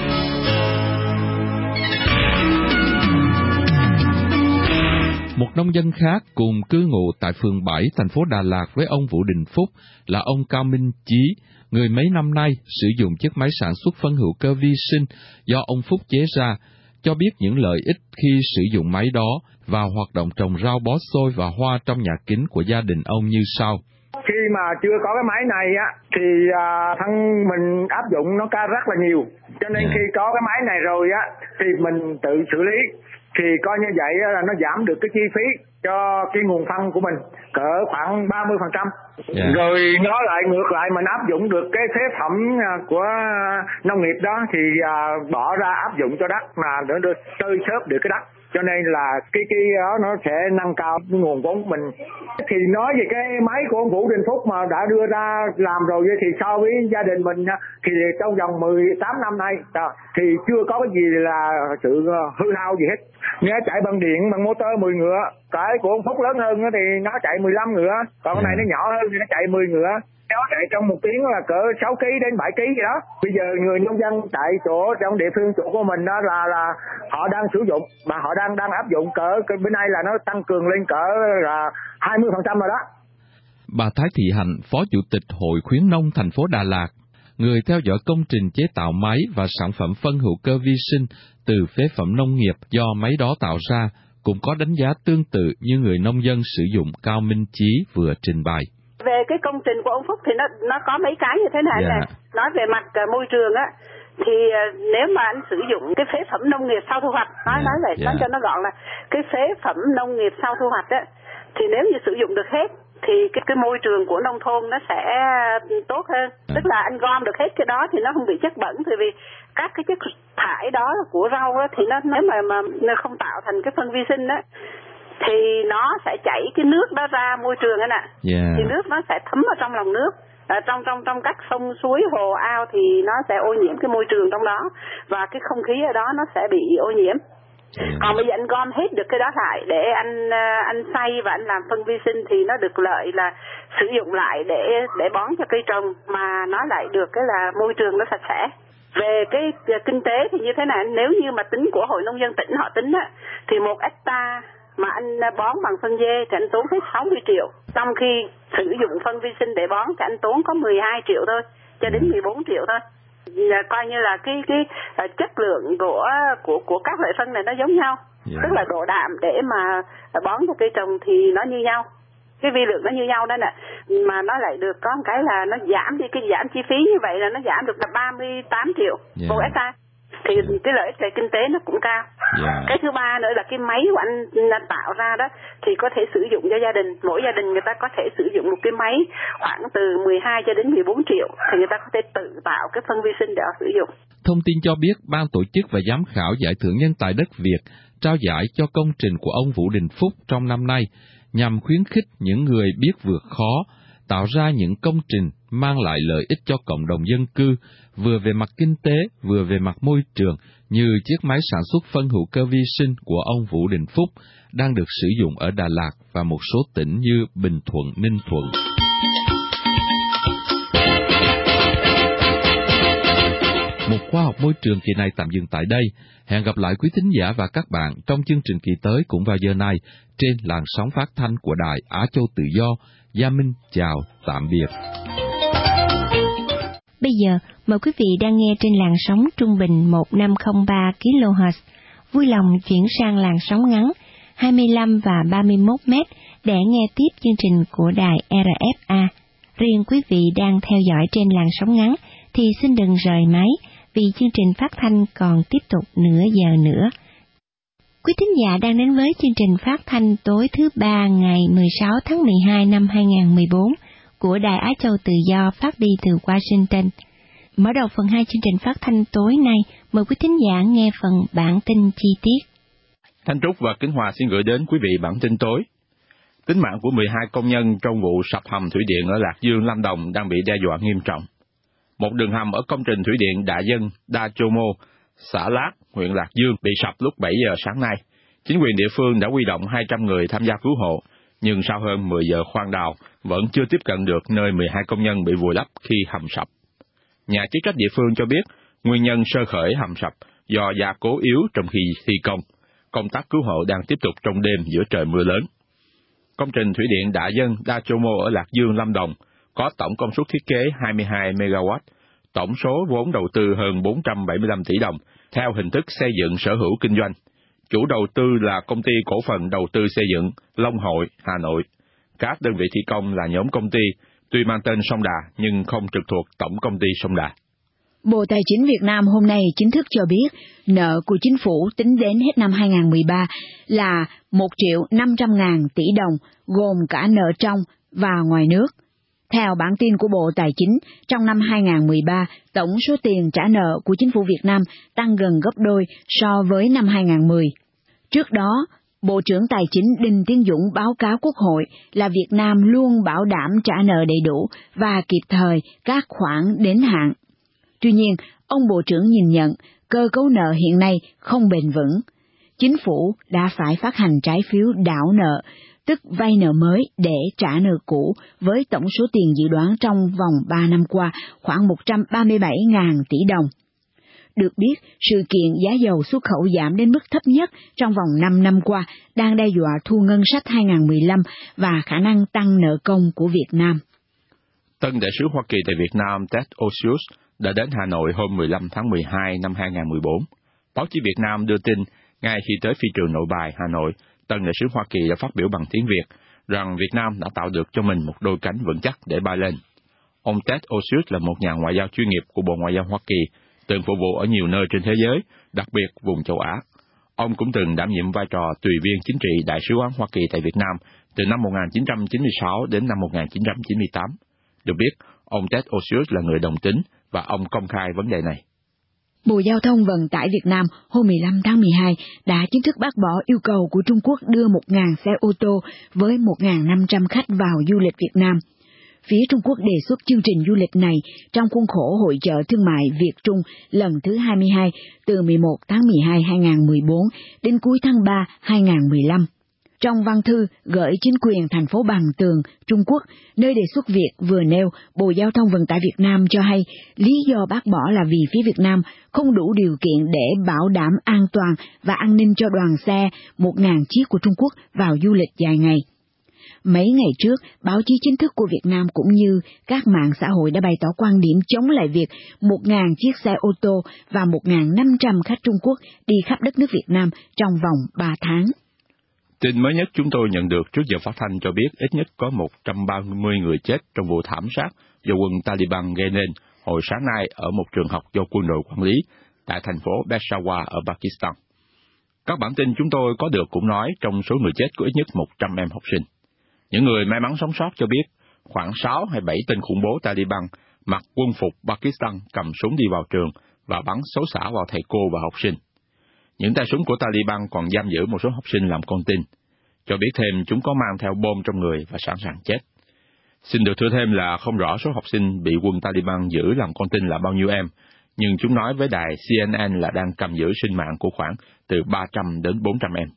S1: Một nông dân khác cùng cư ngụ tại phường bảy, thành phố Đà Lạt với ông Vũ Đình Phúc là ông Cao Minh Chí, người mấy năm nay sử dụng chiếc máy sản xuất phân hữu cơ vi sinh do ông Phúc chế ra, cho biết những lợi ích khi sử dụng máy đó và hoạt động trồng rau bó xôi và hoa trong nhà kính của gia đình ông như sau.
S10: Khi mà chưa có cái máy này á thì à, thân mình áp dụng nó ca rất là nhiều, cho nên yeah. khi có cái máy này rồi á thì mình tự xử lý, thì coi như vậy là nó giảm được cái chi phí cho cái nguồn phân của mình cỡ khoảng ba mươi phần trăm. Yeah. Rồi nó lại ngược lại mình áp dụng được cái phế phẩm của nông nghiệp đó thì à, bỏ ra áp dụng cho đất là để được tơi xốp được cái đất. Cho nên là cái cái đó nó sẽ nâng cao cái nguồn vốn của mình. Thì nói về cái máy của ông Vũ Đình Phúc mà đã đưa ra làm rồi thì so với gia đình mình thì trong vòng mười tám năm nay thì chưa có cái gì là sự hư hao gì hết. Nếu chạy bằng điện bằng motor mười ngựa, cái của ông Phúc lớn hơn thì nó chạy mười lăm ngựa, còn cái này nó nhỏ hơn thì nó chạy mười ngựa. Nó chạy trong một tiếng là cỡ sáu ki lô gam đến bảy ki lô gam gì đó. Bây giờ người nông dân tại chỗ trong địa phương chỗ của mình đó là là họ đang sử dụng mà họ đang đang áp dụng cỡ bên này là nó tăng cường lên cỡ là hai mươi phần trăm rồi đó.
S1: Bà Thái Thị Hạnh, Phó Chủ tịch Hội Khuyến nông thành phố Đà Lạt, người theo dõi công trình chế tạo máy và sản phẩm phân hữu cơ vi sinh từ phế phẩm nông nghiệp do máy đó tạo ra, cũng có đánh giá tương tự như người nông dân sử dụng Cao Minh Chí vừa trình bày.
S11: Về cái công trình của ông Phúc thì nó nó có mấy cái như thế này yeah. này. Nói về mặt uh, môi trường á, thì uh, nếu mà anh sử dụng cái phế phẩm nông nghiệp sau thu hoạch, nói yeah. nói lại yeah. nói cho nó gọn là cái phế phẩm nông nghiệp sau thu hoạch á, thì nếu như sử dụng được hết thì cái cái môi trường của nông thôn nó sẽ tốt hơn. Yeah. Tức là anh gom được hết cái đó thì nó không bị chất bẩn, bởi vì các cái chất thải đó của rau á, thì nó nếu mà mà nó không tạo thành cái phân vi sinh á thì nó sẽ chảy cái nước đó ra môi trường anh ạ. Yeah. Thì nước nó sẽ thấm vào trong lòng nước, ở trong trong trong các sông suối hồ ao thì nó sẽ ô nhiễm cái môi trường trong đó, và cái không khí ở đó nó sẽ bị ô nhiễm. Yeah. Còn bây giờ anh gom hết được cái đó lại để anh anh xay và anh làm phân vi sinh thì nó được lợi là sử dụng lại để để bón cho cây trồng, mà nó lại được cái là môi trường nó sạch sẽ. Về cái kinh tế thì như thế này, nếu như mà tính của Hội Nông dân tỉnh họ tính á, thì một hecta mà anh bón bằng phân dê thì anh tốn hết sáu mươi triệu. Trong khi sử dụng phân vi sinh để bón thì anh tốn có mười hai triệu thôi, cho đến mười bốn triệu thôi. Coi như là cái cái chất lượng của của của các loại phân này nó giống nhau. Yeah. Tức là độ đạm để mà bón cho cây trồng thì nó như nhau. Cái vi lượng nó như nhau đó nè, mà nó lại được có một cái là nó giảm đi, cái giảm chi phí như vậy là nó giảm được là ba mươi tám triệu yeah. một hectare. Thì cái lợi ích về kinh tế nó cũng cao. Yeah. Cái thứ ba nữa là cái máy của anh tạo ra đó thì có thể sử dụng cho gia đình. Mỗi gia đình người ta có thể sử dụng một cái máy khoảng từ mười hai cho đến mười bốn triệu, thì người ta có thể tự tạo cái phân vi sinh để họ sử dụng.
S1: Thông tin cho biết ban tổ chức và giám khảo giải thưởng Nhân tài đất Việt trao giải cho công trình của ông Vũ Đình Phúc trong năm nay nhằm khuyến khích những người biết vượt khó, tạo ra những công trình mang lại lợi ích cho cộng đồng dân cư, vừa về mặt kinh tế, vừa về mặt môi trường, như chiếc máy sản xuất phân hữu cơ vi sinh của ông Vũ Đình Phúc đang được sử dụng ở Đà Lạt và một số tỉnh như Bình Thuận, Ninh Thuận. Một khoa học môi trường kỳ này tạm dừng tại đây. Hẹn gặp lại quý thính giả và các bạn trong chương trình kỳ tới cũng vào giờ này trên làn sóng phát thanh của Đài Á Châu Tự Do. Gia Minh chào, tạm biệt.
S2: Bây giờ, mời quý vị đang nghe trên làn sóng trung bình một nghìn năm trăm lẻ ba ki lô héc vui lòng chuyển sang làn sóng ngắn hai mươi lăm và ba mươi mốt mét để nghe tiếp chương trình của đài rờ ép a. Riêng quý vị đang theo dõi trên làn sóng ngắn thì xin đừng rời máy vì chương trình phát thanh còn tiếp tục nửa giờ nữa. Quý thính giả đang đến với chương trình phát thanh tối thứ ba ngày mười sáu tháng mười hai năm hai nghìn không trăm mười bốn của Đài Á Châu Tự Do phát đi từ Washington. Mở đầu phần hai chương trình phát thanh tối nay, mời quý thính giả nghe phần bản tin chi tiết.
S12: Thanh Trúc và Kính Hòa xin gửi đến quý vị bản tin tối. Tính mạng của mười hai công nhân trong vụ sập hầm thủy điện ở Lạc Dương, Lâm Đồng đang bị đe dọa nghiêm trọng. Một đường hầm ở công trình thủy điện Đại Dân, Đa Chô Mô, xã Lát, huyện Lạc Dương bị sập lúc bảy giờ sáng nay. Chính quyền địa phương đã huy động hai trăm người tham gia cứu hộ, nhưng sau hơn mười giờ khoan đào vẫn chưa tiếp cận được nơi mười hai công nhân bị vùi lấp khi hầm sập. Nhà chức trách địa phương cho biết nguyên nhân sơ khởi hầm sập do gia cố yếu trong khi thi công. Công tác cứu hộ đang tiếp tục trong đêm giữa trời mưa lớn. Công trình thủy điện Đại Dân, Đa Chô Mô ở Lạc Dương, Lâm Đồng có tổng công suất thiết kế hai mươi hai mê ga oát, tổng số vốn đầu tư hơn bốn trăm bảy mươi lăm tỷ đồng theo hình thức xây dựng sở hữu kinh doanh. Chủ đầu tư là Công ty Cổ phần Đầu tư Xây dựng Long Hội, Hà Nội. Các đơn vị thi công là nhóm công ty, tuy mang tên Sông Đà nhưng không trực thuộc Tổng Công ty Sông Đà.
S13: Bộ Tài chính Việt Nam hôm nay chính thức cho biết nợ của chính phủ tính đến hết năm hai nghìn không trăm mười ba là một triệu năm trăm ngàn tỷ đồng, gồm cả nợ trong và ngoài nước. Theo bản tin của Bộ Tài chính, trong năm hai nghìn không trăm mười ba, tổng số tiền trả nợ của chính phủ Việt Nam tăng gần gấp đôi so với năm hai nghìn không trăm mười. Trước đó, Bộ trưởng Tài chính Đinh Tiến Dũng báo cáo Quốc hội là Việt Nam luôn bảo đảm trả nợ đầy đủ và kịp thời các khoản đến hạn. Tuy nhiên, ông Bộ trưởng nhìn nhận cơ cấu nợ hiện nay không bền vững. Chính phủ đã phải phát hành trái phiếu đảo nợ, tức vay nợ mới để trả nợ cũ với tổng số tiền dự đoán trong vòng ba năm qua khoảng một trăm ba mươi bảy nghìn tỷ đồng. Được biết, sự kiện giá dầu xuất khẩu giảm đến mức thấp nhất trong vòng năm năm qua đang đe dọa thu ngân sách hai nghìn không trăm mười lăm và khả năng tăng nợ công của Việt Nam.
S12: Tân đại sứ Hoa Kỳ tại Việt Nam Ted Osius đã đến Hà Nội hôm mười lăm tháng mười hai năm hai nghìn không trăm mười bốn. Báo chí Việt Nam đưa tin, ngay khi tới phi trường Nội Bài, Hà Nội, Tân đại sứ Hoa Kỳ đã phát biểu bằng tiếng Việt rằng Việt Nam đã tạo được cho mình một đôi cánh vững chắc để bay lên. Ông Ted Osius là một nhà ngoại giao chuyên nghiệp của Bộ Ngoại giao Hoa Kỳ, từng phục vụ ở nhiều nơi trên thế giới, đặc biệt vùng châu Á. Ông cũng từng đảm nhiệm vai trò tùy viên chính trị Đại sứ quán Hoa Kỳ tại Việt Nam từ năm một nghìn chín trăm chín mươi sáu đến năm một nghìn chín trăm chín mươi tám. Được biết, ông Ted Osius là người đồng tính và ông công khai vấn đề này.
S13: Bộ Giao thông Vận tải Việt Nam hôm mười lăm tháng mười hai đã chính thức bác bỏ yêu cầu của Trung Quốc đưa một nghìn xe ô tô với một nghìn năm trăm khách vào du lịch Việt Nam. Phía Trung Quốc đề xuất chương trình du lịch này trong khuôn khổ Hội chợ Thương mại Việt-Trung lần thứ hai mươi hai từ mười một tháng mười hai năm hai nghìn không trăm mười bốn đến cuối tháng ba hai nghìn không trăm mười lăm. Trong văn thư gửi chính quyền thành phố Bằng Tường, Trung Quốc, nơi đề xuất việc vừa nêu, Bộ Giao thông Vận tải Việt Nam cho hay lý do bác bỏ là vì phía Việt Nam không đủ điều kiện để bảo đảm an toàn và an ninh cho đoàn xe một nghìn chiếc của Trung Quốc vào du lịch dài ngày. Mấy ngày trước, báo chí chính thức của Việt Nam cũng như các mạng xã hội đã bày tỏ quan điểm chống lại việc một nghìn chiếc xe ô tô và một nghìn năm trăm khách Trung Quốc đi khắp đất nước Việt Nam trong vòng ba tháng.
S12: Tin mới nhất chúng tôi nhận được trước giờ phát thanh cho biết ít nhất có một trăm ba mươi người chết trong vụ thảm sát do quân Taliban gây nên hồi sáng nay ở một trường học do quân đội quản lý tại thành phố Peshawar ở Pakistan. Các bản tin chúng tôi có được cũng nói trong số người chết có ít nhất một trăm em học sinh. Những người may mắn sống sót cho biết khoảng sáu hay bảy tên khủng bố Taliban mặc quân phục Pakistan cầm súng đi vào trường và bắn xấu xả vào thầy cô và học sinh. Những tay súng của Taliban còn giam giữ một số học sinh làm con tin, cho biết thêm chúng có mang theo bom trong người và sẵn sàng chết. Xin được thưa thêm là không rõ số học sinh bị quân Taliban giữ làm con tin là bao nhiêu em, nhưng chúng nói với đài xê en en là đang cầm giữ sinh mạng của khoảng từ ba trăm đến bốn trăm em.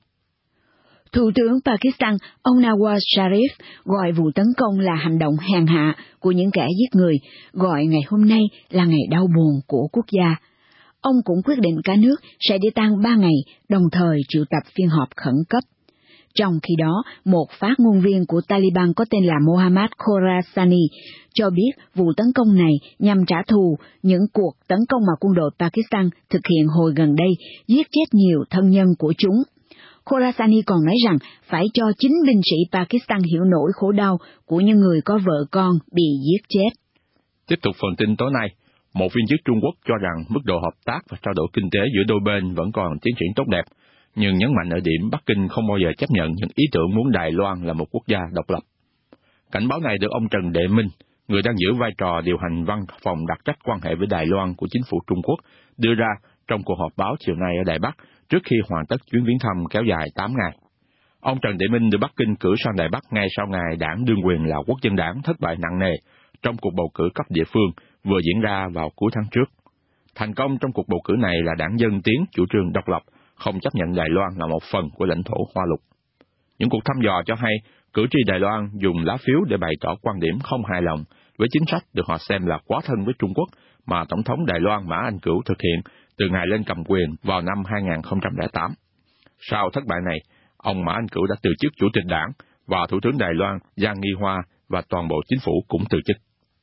S13: Thủ tướng Pakistan ông Nawaz Sharif gọi vụ tấn công là hành động hèn hạ của những kẻ giết người, gọi ngày hôm nay là ngày đau buồn của quốc gia. Ông cũng quyết định cả nước sẽ đi tang ba ngày, đồng thời triệu tập phiên họp khẩn cấp. Trong khi đó, một phát ngôn viên của Taliban có tên là Mohammad Khorasani cho biết vụ tấn công này nhằm trả thù những cuộc tấn công mà quân đội Pakistan thực hiện hồi gần đây, giết chết nhiều thân nhân của chúng. Khorasani còn nói rằng phải cho chính binh sĩ Pakistan hiểu nỗi khổ đau của những người có vợ con bị giết chết.
S12: Tiếp tục phần tin tối nay, một viên chức Trung Quốc cho rằng mức độ hợp tác và trao đổi kinh tế giữa đôi bên vẫn còn tiến triển tốt đẹp, nhưng nhấn mạnh ở điểm Bắc Kinh không bao giờ chấp nhận những ý tưởng muốn Đài Loan là một quốc gia độc lập. Cảnh báo này được ông Trần Đệ Minh, người đang giữ vai trò điều hành văn phòng đặc trách quan hệ với Đài Loan của chính phủ Trung Quốc, đưa ra trong cuộc họp báo chiều nay ở Đài Bắc trước khi hoàn tất chuyến viếng thăm kéo dài tám ngày. Ông Trần Đệ Minh được Bắc Kinh cử sang Đài Bắc ngay sau ngày đảng đương quyền là Quốc dân đảng thất bại nặng nề trong cuộc bầu cử cấp địa phương vừa diễn ra vào cuối tháng trước. Thành công trong cuộc bầu cử này là đảng Dân Tiến chủ trương độc lập, không chấp nhận Đài Loan là một phần của lãnh thổ Hoa Lục. Những cuộc thăm dò cho hay cử tri Đài Loan dùng lá phiếu để bày tỏ quan điểm không hài lòng với chính sách được họ xem là quá thân với Trung Quốc mà Tổng thống Đài Loan Mã Anh Cửu thực hiện từ ngày lên cầm quyền vào năm hai nghìn không trăm lẻ tám. Sau thất bại này, ông Mã Anh Cửu đã từ chức chủ tịch đảng và Thủ tướng Đài Loan Giang Nghi Hoa và toàn bộ chính phủ cũng từ chức.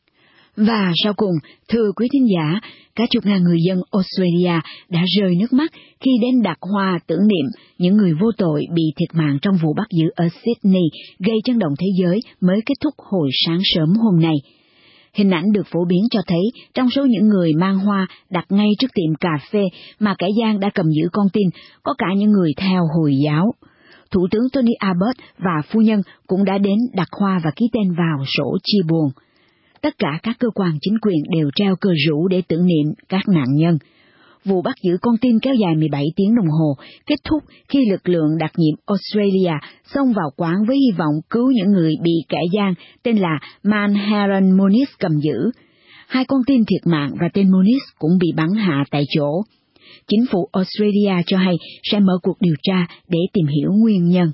S13: Và sau cùng, thưa quý thính giả, cả chục ngàn người dân Australia đã rơi nước mắt khi đến đặt hoa tưởng niệm những người vô tội bị thiệt mạng trong vụ bắt giữ ở Sydney gây chấn động thế giới mới kết thúc hồi sáng sớm hôm nay. Hình ảnh được phổ biến cho thấy trong số những người mang hoa đặt ngay trước tiệm cà phê mà kẻ gian đã cầm giữ con tin, có cả những người theo Hồi giáo. Thủ tướng Tony Abbott và phu nhân cũng đã đến đặt hoa và ký tên vào sổ chia buồn. Tất cả các cơ quan chính quyền đều treo cờ rủ để tưởng niệm các nạn nhân. Vụ bắt giữ con tin kéo dài mười bảy tiếng đồng hồ, kết thúc khi lực lượng đặc nhiệm Australia xông vào quán với hy vọng cứu những người bị kẻ gian tên là Manharan Moniz cầm giữ. Hai con tin thiệt mạng và tên Moniz cũng bị bắn hạ tại chỗ. Chính phủ Australia cho hay sẽ mở cuộc điều tra để tìm hiểu nguyên nhân.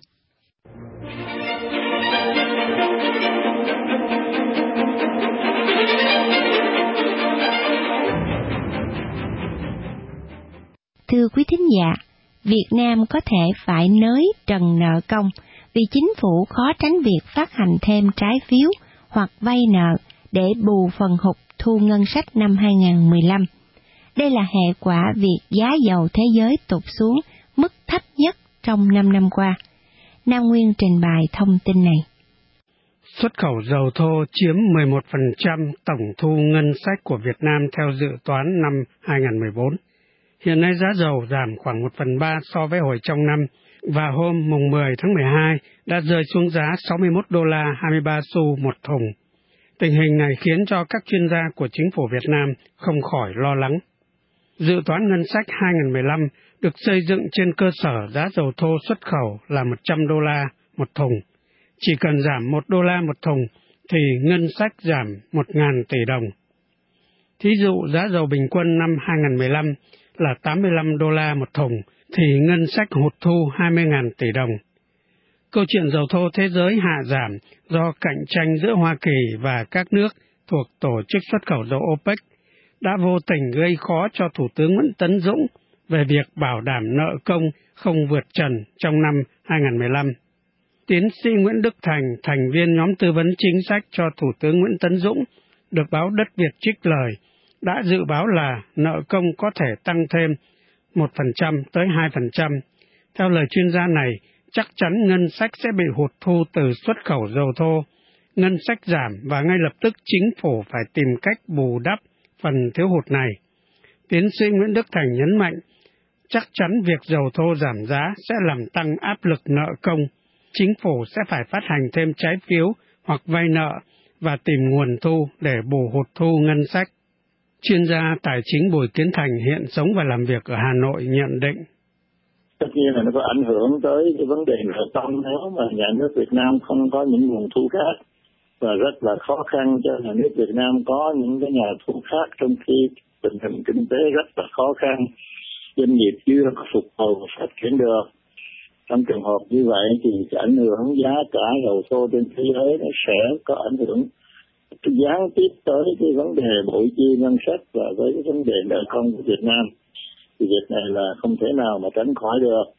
S2: Thưa quý thính giả, Việt Nam có thể phải nới trần nợ công vì chính phủ khó tránh việc phát hành thêm trái phiếu hoặc vay nợ để bù phần hụt thu ngân sách năm hai nghìn không trăm mười lăm. Đây là hệ quả việc giá dầu thế giới tụt xuống mức thấp nhất trong năm năm qua. Nam Nguyên trình bày thông tin này.
S14: Xuất khẩu dầu thô chiếm mười một phần trăm tổng thu ngân sách của Việt Nam theo dự toán năm hai nghìn không trăm mười bốn. Hiện nay giá dầu giảm khoảng một phần ba so với hồi trong năm, và hôm mùng mười tháng mười hai đã rơi xuống giá sáu mươi mốt đô la hai mươi ba xu một thùng. Tình hình này khiến cho các chuyên gia của chính phủ Việt Nam không khỏi lo lắng. Dự toán ngân sách hai nghìn không trăm mười lăm được xây dựng trên cơ sở giá dầu thô xuất khẩu là một trăm đô la một thùng. Chỉ cần giảm một đô la một thùng thì ngân sách giảm một nghìn tỷ đồng. Thí dụ giá dầu bình quân năm hai nghìn không trăm mười lăm là tám mươi lăm đô la một thùng, thì ngân sách hụt thu hai mươi nghìn tỷ đồng. Câu chuyện dầu thô thế giới hạ giảm do cạnh tranh giữa Hoa Kỳ và các nước thuộc Tổ chức Xuất khẩu dầu OPEC đã vô tình gây khó cho Thủ tướng Nguyễn Tấn Dũng về việc bảo đảm nợ công không vượt trần trong năm hai nghìn không trăm mười lăm. Tiến sĩ Nguyễn Đức Thành, thành viên nhóm tư vấn chính sách cho Thủ tướng Nguyễn Tấn Dũng, được báo Đất Việt trích lời, đã dự báo là nợ công có thể tăng thêm một phần trăm tới hai phần trăm. Theo lời chuyên gia này, chắc chắn ngân sách sẽ bị hụt thu từ xuất khẩu dầu thô. Ngân sách giảm và ngay lập tức chính phủ phải tìm cách bù đắp phần thiếu hụt này. Tiến sĩ Nguyễn Đức Thành nhấn mạnh, chắc chắn việc dầu thô giảm giá sẽ làm tăng áp lực nợ công. Chính phủ sẽ phải phát hành thêm trái phiếu hoặc vay nợ và tìm nguồn thu để bù hụt thu ngân sách. Chuyên gia tài chính Bùi Kiến Thành hiện sống và làm việc ở Hà Nội nhận định.
S15: Tất nhiên là nó có ảnh hưởng tới cái vấn đề nợ công nếu mà nhà nước Việt Nam không có những nguồn thu khác, và rất là khó khăn cho nhà nước Việt Nam có những cái nhà thu khác trong khi tình hình kinh tế rất là khó khăn, doanh nghiệp chưa phục hồi và phát triển được. Trong trường hợp như vậy thì cái ảnh hưởng giá cả dầu thô trên thế giới nó sẽ có ảnh hưởng gián tiếp tới cái vấn đề bội chi ngân sách và với cái vấn đề nợ công của Việt Nam. Thì việc này là không thể nào mà tránh khỏi được.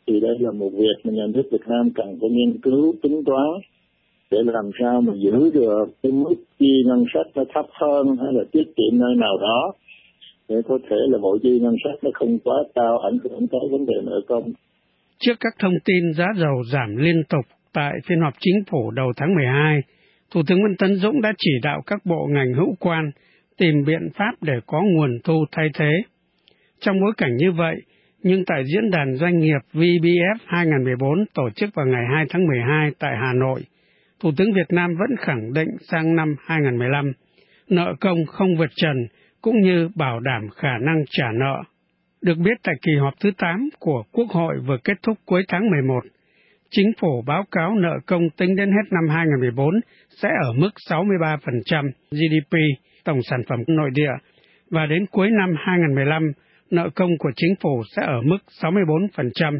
S15: thì đây là một việc mà nhà nước Việt Nam cần phải nghiên cứu tính toán để làm sao mà giữ được cái mức chi ngân sách nó thấp hơn hay là tiết kiệm nơi nào đó để có thể là bộ chi ngân sách nó không quá cao ảnh hưởng tới vấn đề nợ công.
S14: Trước các thông tin giá dầu giảm liên tục tại phiên họp chính phủ đầu tháng mười hai, Thủ tướng Nguyễn Tấn Dũng đã chỉ đạo các bộ ngành hữu quan tìm biện pháp để có nguồn thu thay thế. Trong bối cảnh như vậy, nhưng tại Diễn đàn Doanh nghiệp vê bê ép hai không một bốn tổ chức vào ngày hai tháng mười hai tại Hà Nội, Thủ tướng Việt Nam vẫn khẳng định sang năm hai không một lăm, nợ công không vượt trần cũng như bảo đảm khả năng trả nợ. Được biết tại kỳ họp thứ tám của Quốc hội vừa kết thúc cuối tháng mười một, Chính phủ báo cáo nợ công tính đến hết năm hai không một bốn sẽ ở mức sáu mươi ba phần trăm giê đê pê, tổng sản phẩm nội địa, và đến cuối năm hai không một lăm, nợ công của chính phủ sẽ ở mức sáu mươi bốn phần trăm.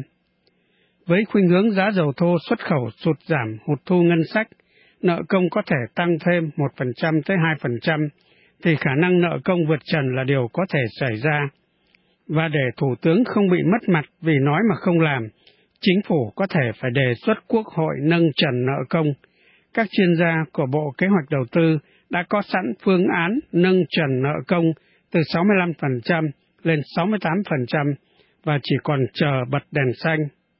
S14: Với khuynh hướng giá dầu thô xuất khẩu sụt giảm hụt thu ngân sách, nợ công có thể tăng thêm một phần trăm tới hai phần trăm, thì khả năng nợ công vượt trần là điều có thể xảy ra. Và để Thủ tướng không bị mất mặt vì nói mà không làm, Chính phủ có thể phải đề xuất Quốc hội nâng trần nợ công. Các chuyên gia của Bộ Kế hoạch Đầu tư đã có sẵn phương án nâng trần nợ công từ sáu mươi lăm phần trăm lên sáu mươi tám phần trăm và chỉ còn chờ bật đèn xanh.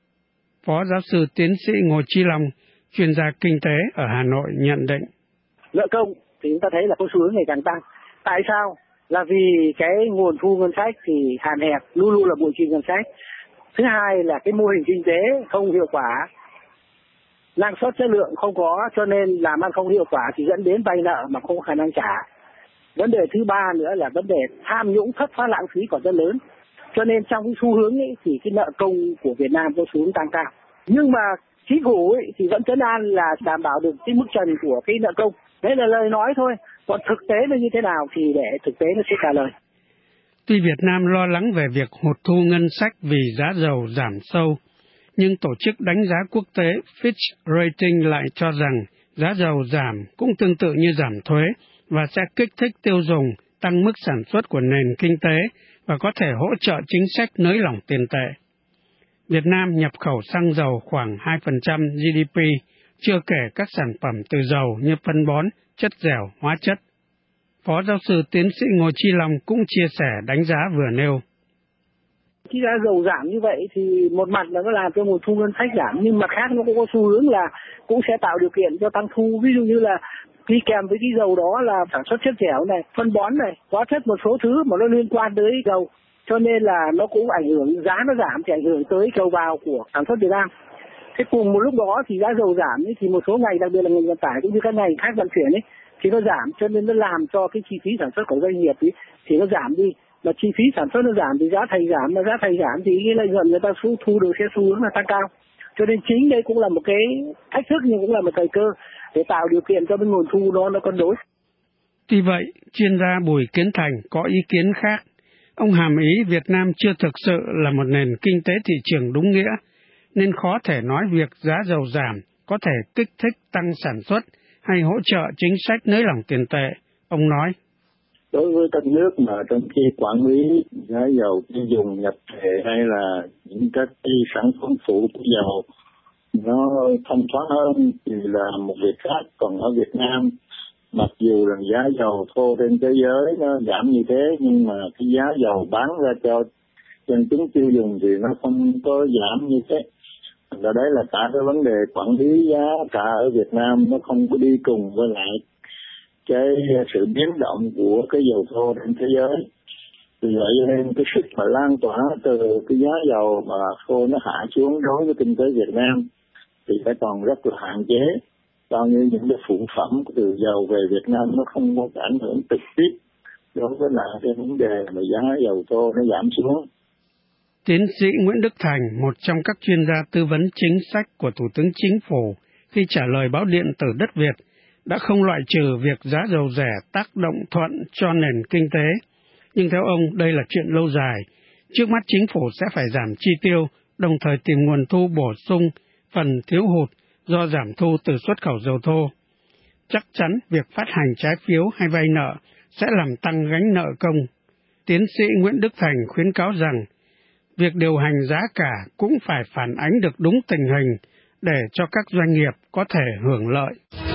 S14: Phó giáo sư tiến sĩ Ngô Chí Long, chuyên gia kinh tế ở Hà Nội nhận định.
S16: Nợ công thì chúng ta thấy là có xu hướng ngày càng tăng. Tại sao? Là vì cái nguồn thu ngân sách thì hạn hẹp, luôn luôn là bội chi ngân sách. Thứ hai là cái mô hình kinh tế không hiệu quả, năng suất chất lượng không có, cho nên làm ăn không hiệu quả thì dẫn đến vay nợ mà không có khả năng trả. Vấn đề thứ ba nữa là vấn đề tham nhũng thất thoát lãng phí còn rất lớn. Cho nên trong cái xu hướng ấy thì cái nợ công của Việt Nam có xu hướng tăng cao. Nhưng mà chính phủ ấy thì vẫn trấn an là đảm bảo được cái mức trần của cái nợ công. Đấy là lời nói thôi. Còn thực tế nó như thế nào thì để thực tế nó sẽ trả lời.
S14: Tuy Việt Nam lo lắng về việc hụt thu ngân sách vì giá dầu giảm sâu, nhưng Tổ chức Đánh giá Quốc tế Fitch Rating lại cho rằng giá dầu giảm cũng tương tự như giảm thuế và sẽ kích thích tiêu dùng, tăng mức sản xuất của nền kinh tế và có thể hỗ trợ chính sách nới lỏng tiền tệ. Việt Nam nhập khẩu xăng dầu khoảng hai phần trăm giê đê pê, chưa kể các sản phẩm từ dầu như phân bón, chất dẻo, hóa chất. Phó giáo sư tiến sĩ Ngô Chí Long cũng chia sẻ đánh giá vừa nêu.
S16: Khi giá dầu giảm như vậy thì một mặt là nó làm cho nguồn thu ngân sách giảm, nhưng mặt khác nó cũng có xu hướng là cũng sẽ tạo điều kiện cho tăng thu. Ví dụ như là đi kèm với cái dầu đó là sản xuất chất dẻo này, phân bón này, hóa chất, một số thứ mà nó liên quan tới dầu. Cho nên là nó cũng ảnh hưởng, giá nó giảm thì ảnh hưởng tới đầu vào của sản xuất Việt Nam. Thế cùng một lúc đó thì giá dầu giảm ấy, thì một số ngành, đặc biệt là ngành vận tải cũng như các ngành khác vận chuyển ấy, thì nó giảm, cho nên nó làm cho cái chi phí sản xuất của doanh nghiệp ấy, thì nó giảm đi. Mà chi phí sản xuất nó giảm thì giá thành giảm, mà giá thành giảm thì cái lợi nhuận người ta thu, thu được sẽ xu hướng là tăng cao. Cho nên chính đây cũng là một cái thách thức nhưng cũng là một thời cơ để tạo điều kiện cho cái nguồn thu đó nó cân đối.
S14: Tuy vậy, chuyên gia Bùi Kiến Thành có ý kiến khác. Ông hàm ý Việt Nam chưa thực sự là một nền kinh tế thị trường đúng nghĩa, nên khó thể nói việc giá dầu giảm có thể kích thích tăng sản xuất hay hỗ trợ chính sách nới lỏng tiền tệ. Ông nói.
S15: Đối với các nước mà trong khi quản lý giá dầu tiêu dùng nhập thể hay là những các cái sản phẩm phụ của dầu nó thông thoáng hơn thì là một việc khác. Còn ở Việt Nam, mặc dù là giá dầu thô trên thế giới nó giảm như thế, nhưng mà cái giá dầu bán ra cho dân chúng tiêu dùng thì nó không có giảm như thế. Và đấy là cả cái vấn đề quản lý giá cả ở Việt Nam nó không có đi cùng với lại cái sự biến động của cái dầu thô trên thế giới. Vì vậy nên cái sức mà lan tỏa từ cái giá dầu mà thô nó hạ xuống đối với kinh tế Việt Nam thì phải còn rất là hạn chế. Bao nhiêu những cái phụ phẩm từ dầu về Việt Nam nó không có ảnh hưởng trực tiếp đối với lại cái vấn đề mà giá dầu thô nó giảm xuống.
S14: Tiến sĩ Nguyễn Đức Thành, một trong các chuyên gia tư vấn chính sách của Thủ tướng Chính phủ, khi trả lời báo điện tử Đất Việt, đã không loại trừ việc giá dầu rẻ tác động thuận cho nền kinh tế. Nhưng theo ông, đây là chuyện lâu dài. Trước mắt chính phủ sẽ phải giảm chi tiêu, đồng thời tìm nguồn thu bổ sung phần thiếu hụt do giảm thu từ xuất khẩu dầu thô. Chắc chắn việc phát hành trái phiếu hay vay nợ sẽ làm tăng gánh nợ công. Tiến sĩ Nguyễn Đức Thành khuyến cáo rằng, việc điều hành giá cả cũng phải phản ánh được đúng tình hình để cho các doanh nghiệp có thể hưởng lợi.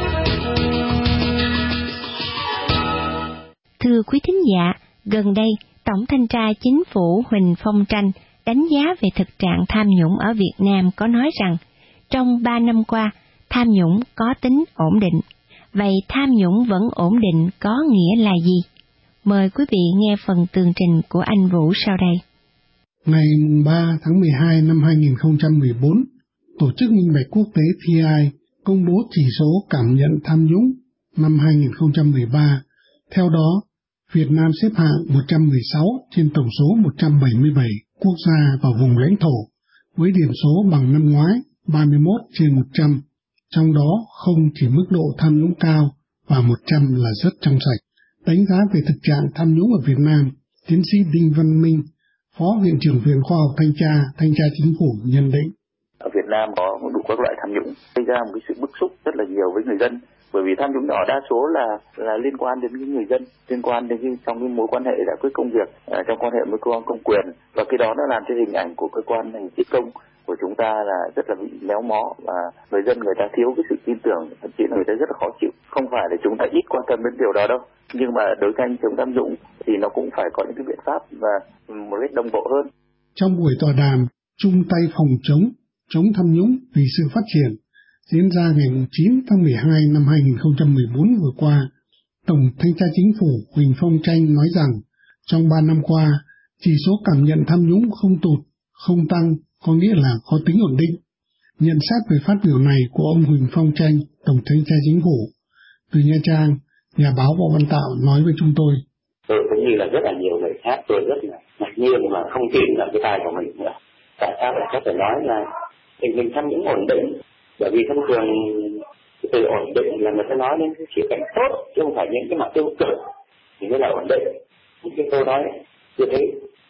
S2: Thưa quý thính giả, gần đây, Tổng Thanh tra Chính phủ Huỳnh Phong Tranh đánh giá về thực trạng tham nhũng ở Việt Nam có nói rằng, trong ba năm qua, tham nhũng có tính ổn định. Vậy tham nhũng vẫn ổn định có nghĩa là gì? Mời quý vị nghe phần tường trình của anh Vũ sau đây.
S17: Ngày ba tháng mười hai năm hai nghìn không trăm mười bốn, Tổ chức Minh bạch Quốc tế T I công bố chỉ số cảm nhận tham nhũng năm hai nghìn không trăm mười ba. Theo đó, Việt Nam xếp hạng một trăm mười sáu trên tổng số một trăm bảy mươi bảy quốc gia và vùng lãnh thổ, với điểm số bằng năm ngoái ba mươi mốt trên một trăm. Trong đó không chỉ mức độ tham nhũng cao và một trăm là rất trong sạch. Đánh giá về thực trạng tham nhũng ở Việt Nam, tiến sĩ Đinh Văn Minh, Phó Viện trưởng Viện Khoa học Thanh tra, Thanh tra Chính phủ nhận định.
S9: Ở Việt Nam có đủ các loại tham nhũng, gây ra một cái sự bức xúc rất là nhiều với người dân. Bởi vì tham nhũng nhỏ đa số là là liên quan đến những người dân, liên quan đến cái, trong cái mối quan hệ giải quyết công việc, à, trong quan hệ với cơ quan công quyền, và cái đó nó làm cho hình ảnh của cơ quan hành chính công của chúng ta là rất là bị méo mó, và người dân người ta thiếu cái sự tin tưởng, thậm chí là người ta rất là khó chịu. Không phải là chúng ta ít quan tâm đến điều đó đâu, nhưng mà đấu tranh chống tham nhũng thì nó cũng phải có những cái biện pháp và một cách đồng bộ hơn.
S17: Trong buổi tọa đàm chung tay phòng chống chống tham nhũng vì sự phát triển diễn ra ngày chín tháng mười hai năm hai nghìn không trăm mười bốn vừa qua, Tổng Thanh tra Chính phủ Huỳnh Phong Tranh nói rằng trong ba năm qua, chỉ số cảm nhận tham nhũng không tụt, không tăng, có nghĩa là có tính ổn định. Nhận xét về phát biểu này của ông Huỳnh Phong Tranh, Tổng Thanh tra Chính phủ, từ Nha Trang, nhà báo Võ Văn Tạo nói với chúng tôi.
S18: Tôi cũng như là rất là nhiều người khác, tôi rất là ngạc nhiên mà không tin là cái tai của mình nữa. Tại sao lại có thể nói là tình hình tham nhũng ổn định? Bởi vì thông thường cái từ ổn định là người ta nói đến cái khía cạnh tốt, chứ không phải những cái mặt tiêu cực thì mới là ổn định. Những cái câu nói như thế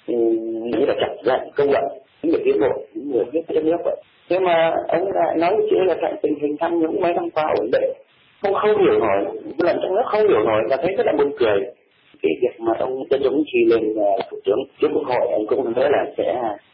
S18: như là chặt dặn công luận, những người tiến bộ, những người biết đất nước vậy. Nhưng mà ông lại nói chứ là tại tình hình tham nhũng mấy năm qua ổn định, không không hiểu nổi, lần trong nước không hiểu nổi và thấy rất là buồn cười. Cái việc mà ông Tân Dũng Chi lên thủ tướng trước quốc hội, ông cũng nói là sẽ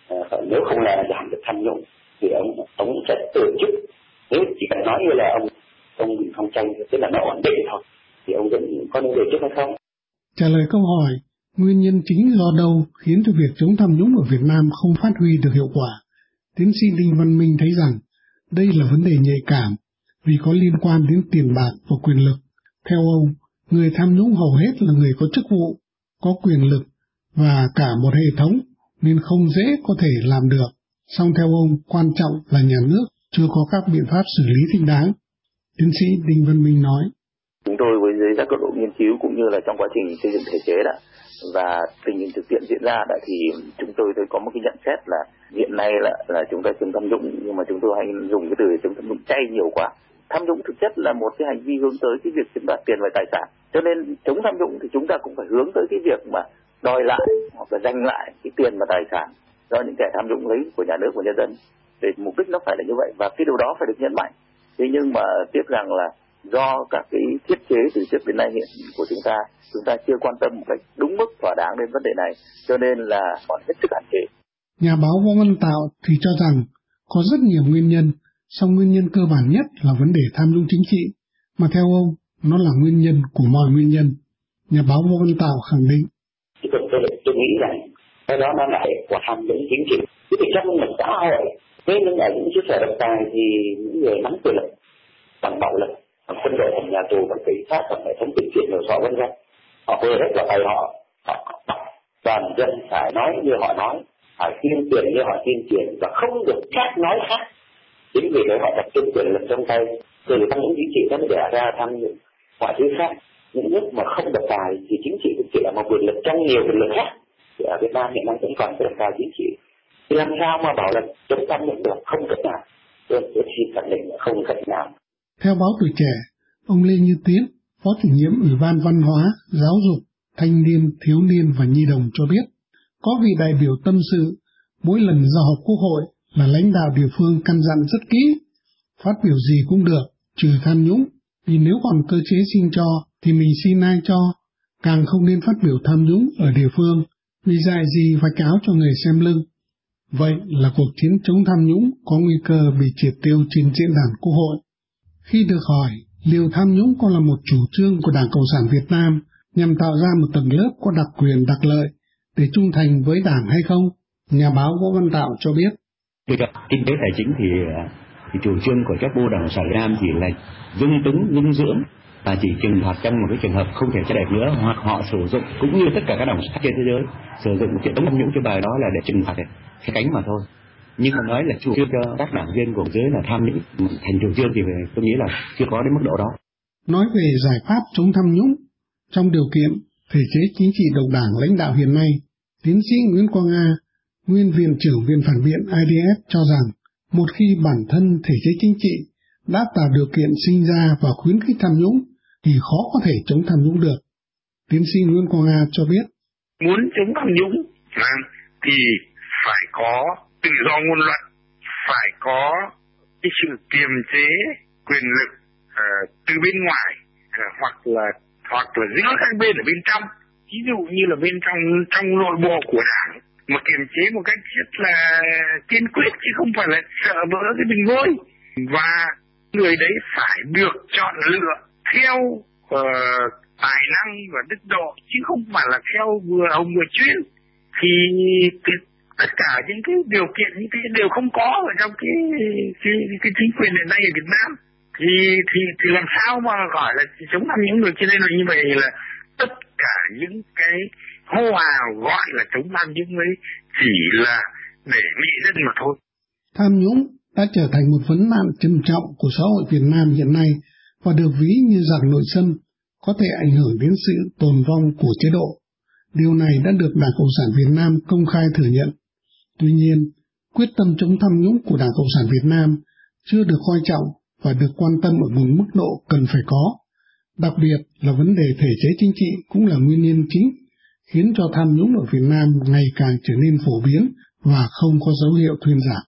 S18: nếu không là giảm được tham nhũng thì ông ông sẽ từ chức. Nếu chỉ cần nói như là ông ông bị Phong Tranh tức là nó ổn định thôi, thì ông vẫn có nên từ chức hay không?
S17: Trả lời câu hỏi nguyên nhân chính do đâu khiến cho việc chống tham nhũng ở Việt Nam không phát huy được hiệu quả, tiến sĩ Đinh Văn Minh thấy rằng đây là vấn đề nhạy cảm vì có liên quan đến tiền bạc và quyền lực. Theo ông, người tham nhũng hầu hết là người có chức vụ, có quyền lực và cả một hệ thống nên không dễ có thể làm được. Song theo ông, quan trọng là nhà nước chưa có các biện pháp xử lý thích đáng. Tiến sĩ Đinh Văn Minh nói.
S9: Chúng tôi với dưới các cấp độ nghiên cứu cũng như là trong quá trình xây dựng thể chế đã và tình hình thực tiễn diễn ra đã thì chúng tôi tôi có một cái nhận xét là hiện nay là là chúng ta chống tham nhũng, nhưng mà chúng tôi hay dùng cái từ chống tham nhũng chay nhiều quá. Tham nhũng thực chất là một cái hành vi hướng tới cái việc chiếm đoạt tiền và tài sản. Cho nên chống tham nhũng thì chúng ta cũng phải hướng tới cái việc mà đòi lại hoặc là giành lại cái tiền và tài sản do những kẻ tham nhũng lấy của nhà nước và nhân dân. Để mục đích nó phải là như vậy và cái điều đó phải được nhấn mạnh. Thế nhưng mà tiếc rằng là do các cái thiết chế từ trước đến nay hiện của chúng ta, chúng ta chưa quan tâm một cách đúng mức thỏa đáng đến vấn đề này, cho nên là còn hết sức hạn chế.
S17: Nhà báo Võ Văn Tạo thì cho rằng có rất nhiều nguyên nhân, song nguyên nhân cơ bản nhất là vấn đề tham nhũng chính trị, mà theo ông, nó là nguyên nhân của mọi nguyên nhân. Nhà báo Võ Văn Tạo khẳng định.
S18: Tôi, tôi, tôi nghĩ rằng cái đó nó lại của tham nhũng chính trị. Cái việc trong một xã hội, với những ở những chia sẻ độc tài thì những người nắm quyền lực bằng bạo lực, bằng quân đội, bằng nhà tù, bằng cảnh sát, bằng hệ thống chính trị nhiều sọ vân vân, họ vừa hết là tay họ, họ toàn dân phải nói như họ nói, phải tuyên truyền như họ tuyên truyền và không được khác nói khác. Chính vì thế họ tập trung quyền lực trong tay, từ tham nhũng chính trị nó mới đẻ ra tham nhũng mọi thứ khác. Những nước mà không độc tài thì chính trị cũng chỉ là một quyền lực trong nhiều quyền lực khác. Thì ở Việt Nam hiện nay vẫn còn cái độc tài chính trị. Thì làm sao mà bảo là chống tham nhũng được, không cách nào. Tôi xin khẳng định là không cách nào.
S17: Theo báo Tuổi Trẻ, ông Lê Như Tiến, Phó chủ nhiệm Ủy ban Văn hóa, Giáo dục, Thanh niên, Thiếu niên và Nhi đồng cho biết, có vị đại biểu tâm sự, mỗi lần ra họp Quốc hội là lãnh đạo địa phương căn dặn rất kỹ, phát biểu gì cũng được, trừ tham nhũng, vì nếu còn cơ chế xin cho thì mình xin ai cho, càng không nên phát biểu tham nhũng ở địa phương, vì dại gì vạch áo cho người xem lưng. Vậy là cuộc chiến chống tham nhũng có nguy cơ bị triệt tiêu trên diễn đàn Quốc hội. Khi được hỏi liệu tham nhũng có là một chủ trương của Đảng Cộng sản Việt Nam nhằm tạo ra một tầng lớp có đặc quyền đặc lợi để trung thành với Đảng hay không, nhà báo Võ Văn Tạo cho biết.
S19: Về gặp kinh tế tài chính thì, thì chủ trương của các bộ Đảng Cộng sản Việt Nam chỉ là dung túng, dung dưỡng và chỉ trừng phạt trong một cái trường hợp không thể cho đẹp nữa, hoặc họ sử dụng cũng như tất cả các đảng trên thế giới sử dụng chuyện chống tham nhũng cái bài đó là để trừng phạt cái cánh mà thôi. Nhưng mà nói là chủ trương cho các đảng viên của giới là tham nhũng thành chủ trương thì tôi nghĩ là chưa có đến mức độ đó.
S17: Nói về giải pháp chống tham nhũng trong điều kiện thể chế chính trị độc đảng lãnh đạo hiện nay, tiến sĩ Nguyễn Quang A, nguyên viện trưởng Viện Phản biện I D F cho rằng một khi bản thân thể chế chính trị đã tạo điều kiện sinh ra và khuyến khích tham nhũng thì khó có thể chống tham nhũng được. Tiến sĩ Nguyễn Quang A cho biết,
S20: muốn chống tham nhũng thì phải có tự do ngôn luận, phải có cái sự kiềm chế quyền lực uh, từ bên ngoài uh, hoặc là hoặc là giữa các bên ở bên trong, ví dụ như là bên trong trong nội bộ của đảng mà kiềm chế một cách rất là kiên quyết chứ không phải là sợ vỡ cái bình ngôi, và người đấy phải được chọn lựa theo uh, tài năng và đức độ chứ không phải là theo vừa hồng vừa chuyên. Thì cái, tất cả những cái điều kiện như thế đều không có ở trong cái cái, cái chính quyền hiện nay ở Việt Nam, thì thì thì làm sao mà gọi là chống tham nhũng được. Cho nên là như vậy là tất cả những cái hô hào gọi là chống tham nhũng ấy chỉ là để mỹ dân mà thôi.
S17: Tham nhũng đã trở thành một vấn nạn trầm trọng của xã hội Việt Nam hiện nay và được ví như giặc nội xâm, có thể ảnh hưởng đến sự tồn vong của chế độ. Điều này đã được Đảng Cộng sản Việt Nam công khai thừa nhận. Tuy nhiên, quyết tâm chống tham nhũng của Đảng Cộng sản Việt Nam chưa được coi trọng và được quan tâm ở một mức độ cần phải có. Đặc biệt là vấn đề thể chế chính trị cũng là nguyên nhân chính khiến cho tham nhũng ở Việt Nam ngày càng trở nên phổ biến và không có dấu hiệu thuyên giảm.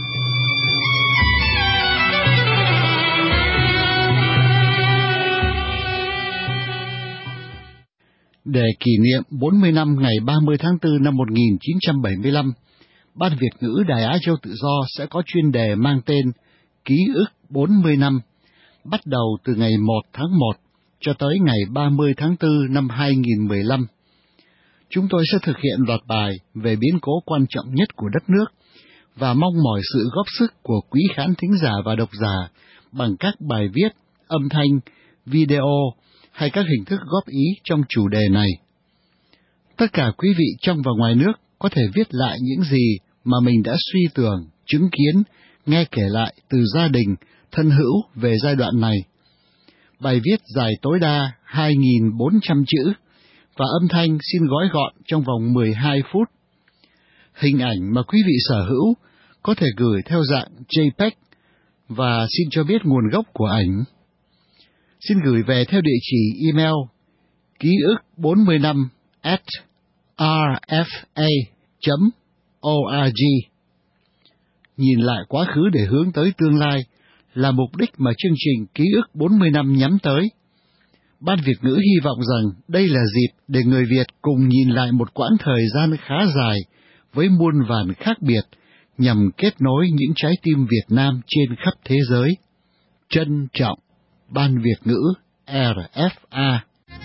S19: Để kỷ niệm bốn mươi năm ngày ba mươi tháng tư năm một nghìn chín trăm bảy mươi lăm, Ban Việt ngữ Đài Á Châu Tự Do sẽ có chuyên đề mang tên Ký ức bốn mươi năm, bắt đầu từ ngày một tháng một cho tới ngày ba mươi tháng tư năm hai nghìn mười lăm. Chúng tôi sẽ thực hiện loạt bài về biến cố quan trọng nhất của đất nước và mong mỏi sự góp sức của quý khán thính giả và độc giả bằng các bài viết, âm thanh, video hay các hình thức góp ý trong chủ đề này. Tất cả quý vị trong và ngoài nước có thể viết lại những gì mà mình đã suy tưởng, chứng kiến, nghe kể lại từ gia đình, thân hữu về giai đoạn này. Bài viết dài tối đa hai nghìn bốn trăm chữ và âm thanh xin gói gọn trong vòng mười hai phút. Hình ảnh mà quý vị sở hữu có thể gửi theo dạng J P E G và xin cho biết nguồn gốc của ảnh. Xin gửi về theo địa chỉ email ký ức bốn mươi năm at r f a chấm org. Nhìn lại quá khứ để hướng tới tương lai là mục đích mà chương trình Ký ức bốn mươi năm nhắm tới. Ban Việt ngữ hy vọng rằng đây là dịp để người Việt cùng nhìn lại một quãng thời gian khá dài với muôn vàn khác biệt nhằm kết nối những trái tim Việt Nam trên khắp thế giới. Trân trọng, Ban Việt ngữ R F A.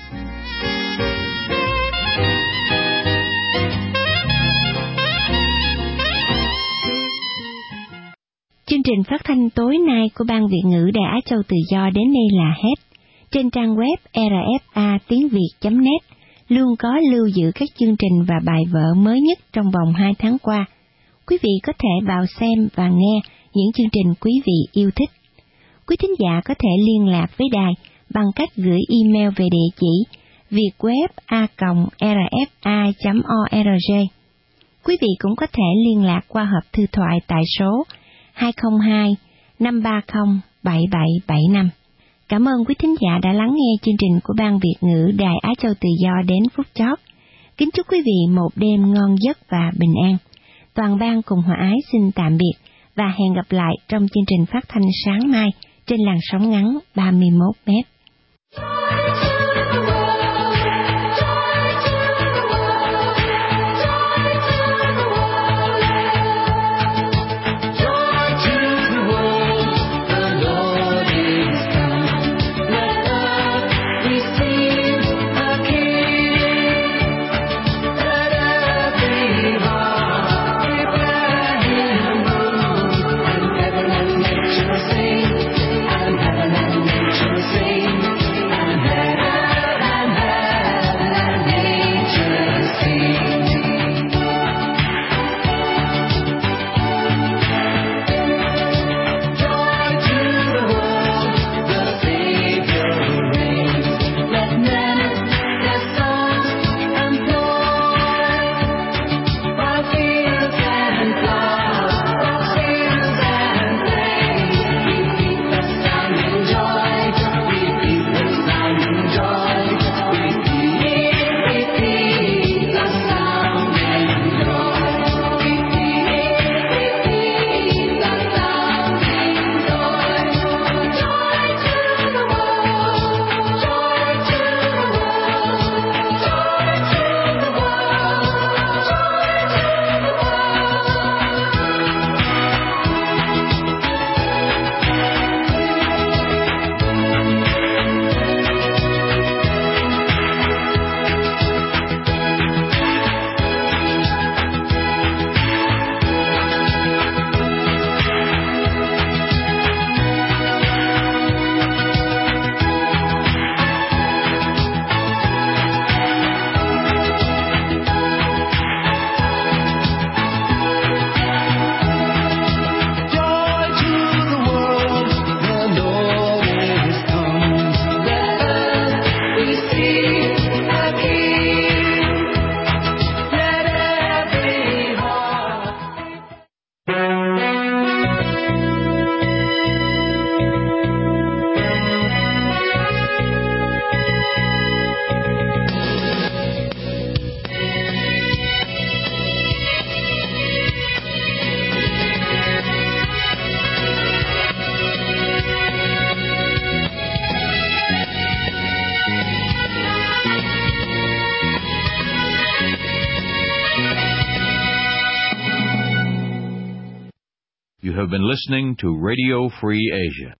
S2: Chương trình phát thanh tối nay của Ban Việt ngữ Đài Á Châu Tự Do đến đây là hết. Trên trang web r f a tiếng việt chấm net luôn có lưu giữ các chương trình và bài vở mới nhất trong vòng hai tháng qua. Quý vị có thể vào xem và nghe những chương trình quý vị yêu thích. Quý thính giả có thể liên lạc với đài bằng cách gửi email về địa chỉ vietweb a còng r f a chấm org. Quý vị cũng có thể liên lạc qua hộp thư thoại tại số hai không hai năm ba không bảy bảy bảy năm. Cảm ơn quý thính giả đã lắng nghe chương trình của Ban Việt ngữ Đài Á Châu Tự Do đến phút chót. Kính chúc quý vị một đêm ngon giấc và bình an. Toàn ban cùng Hòa Ái xin tạm biệt và hẹn gặp lại trong chương trình phát thanh sáng mai trên làn sóng ngắn ba mươi mốt mét.
S1: have been listening to Radio Free Asia.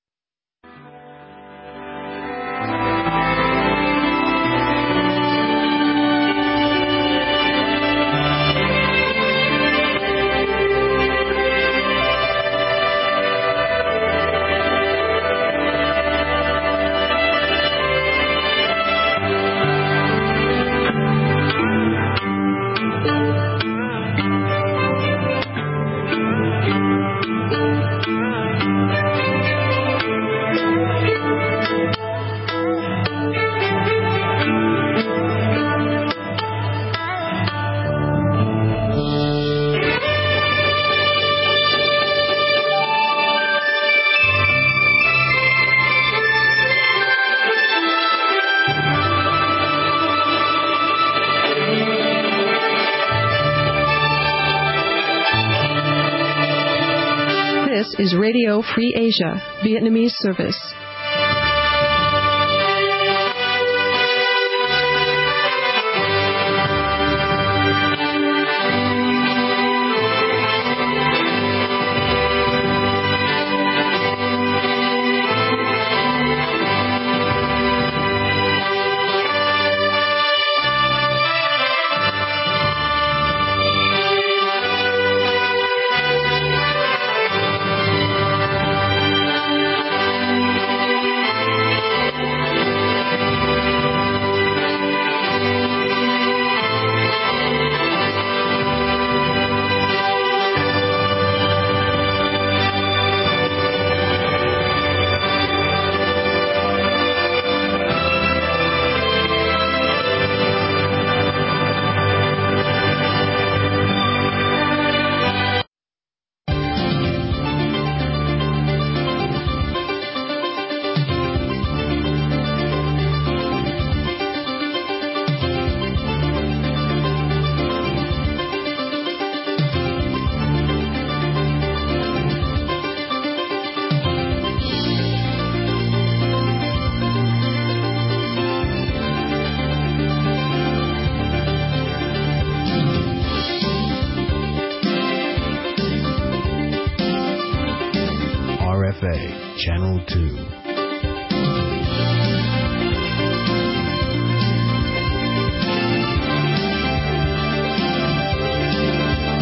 S21: This is Radio Free Asia, Vietnamese service.
S22: Channel two.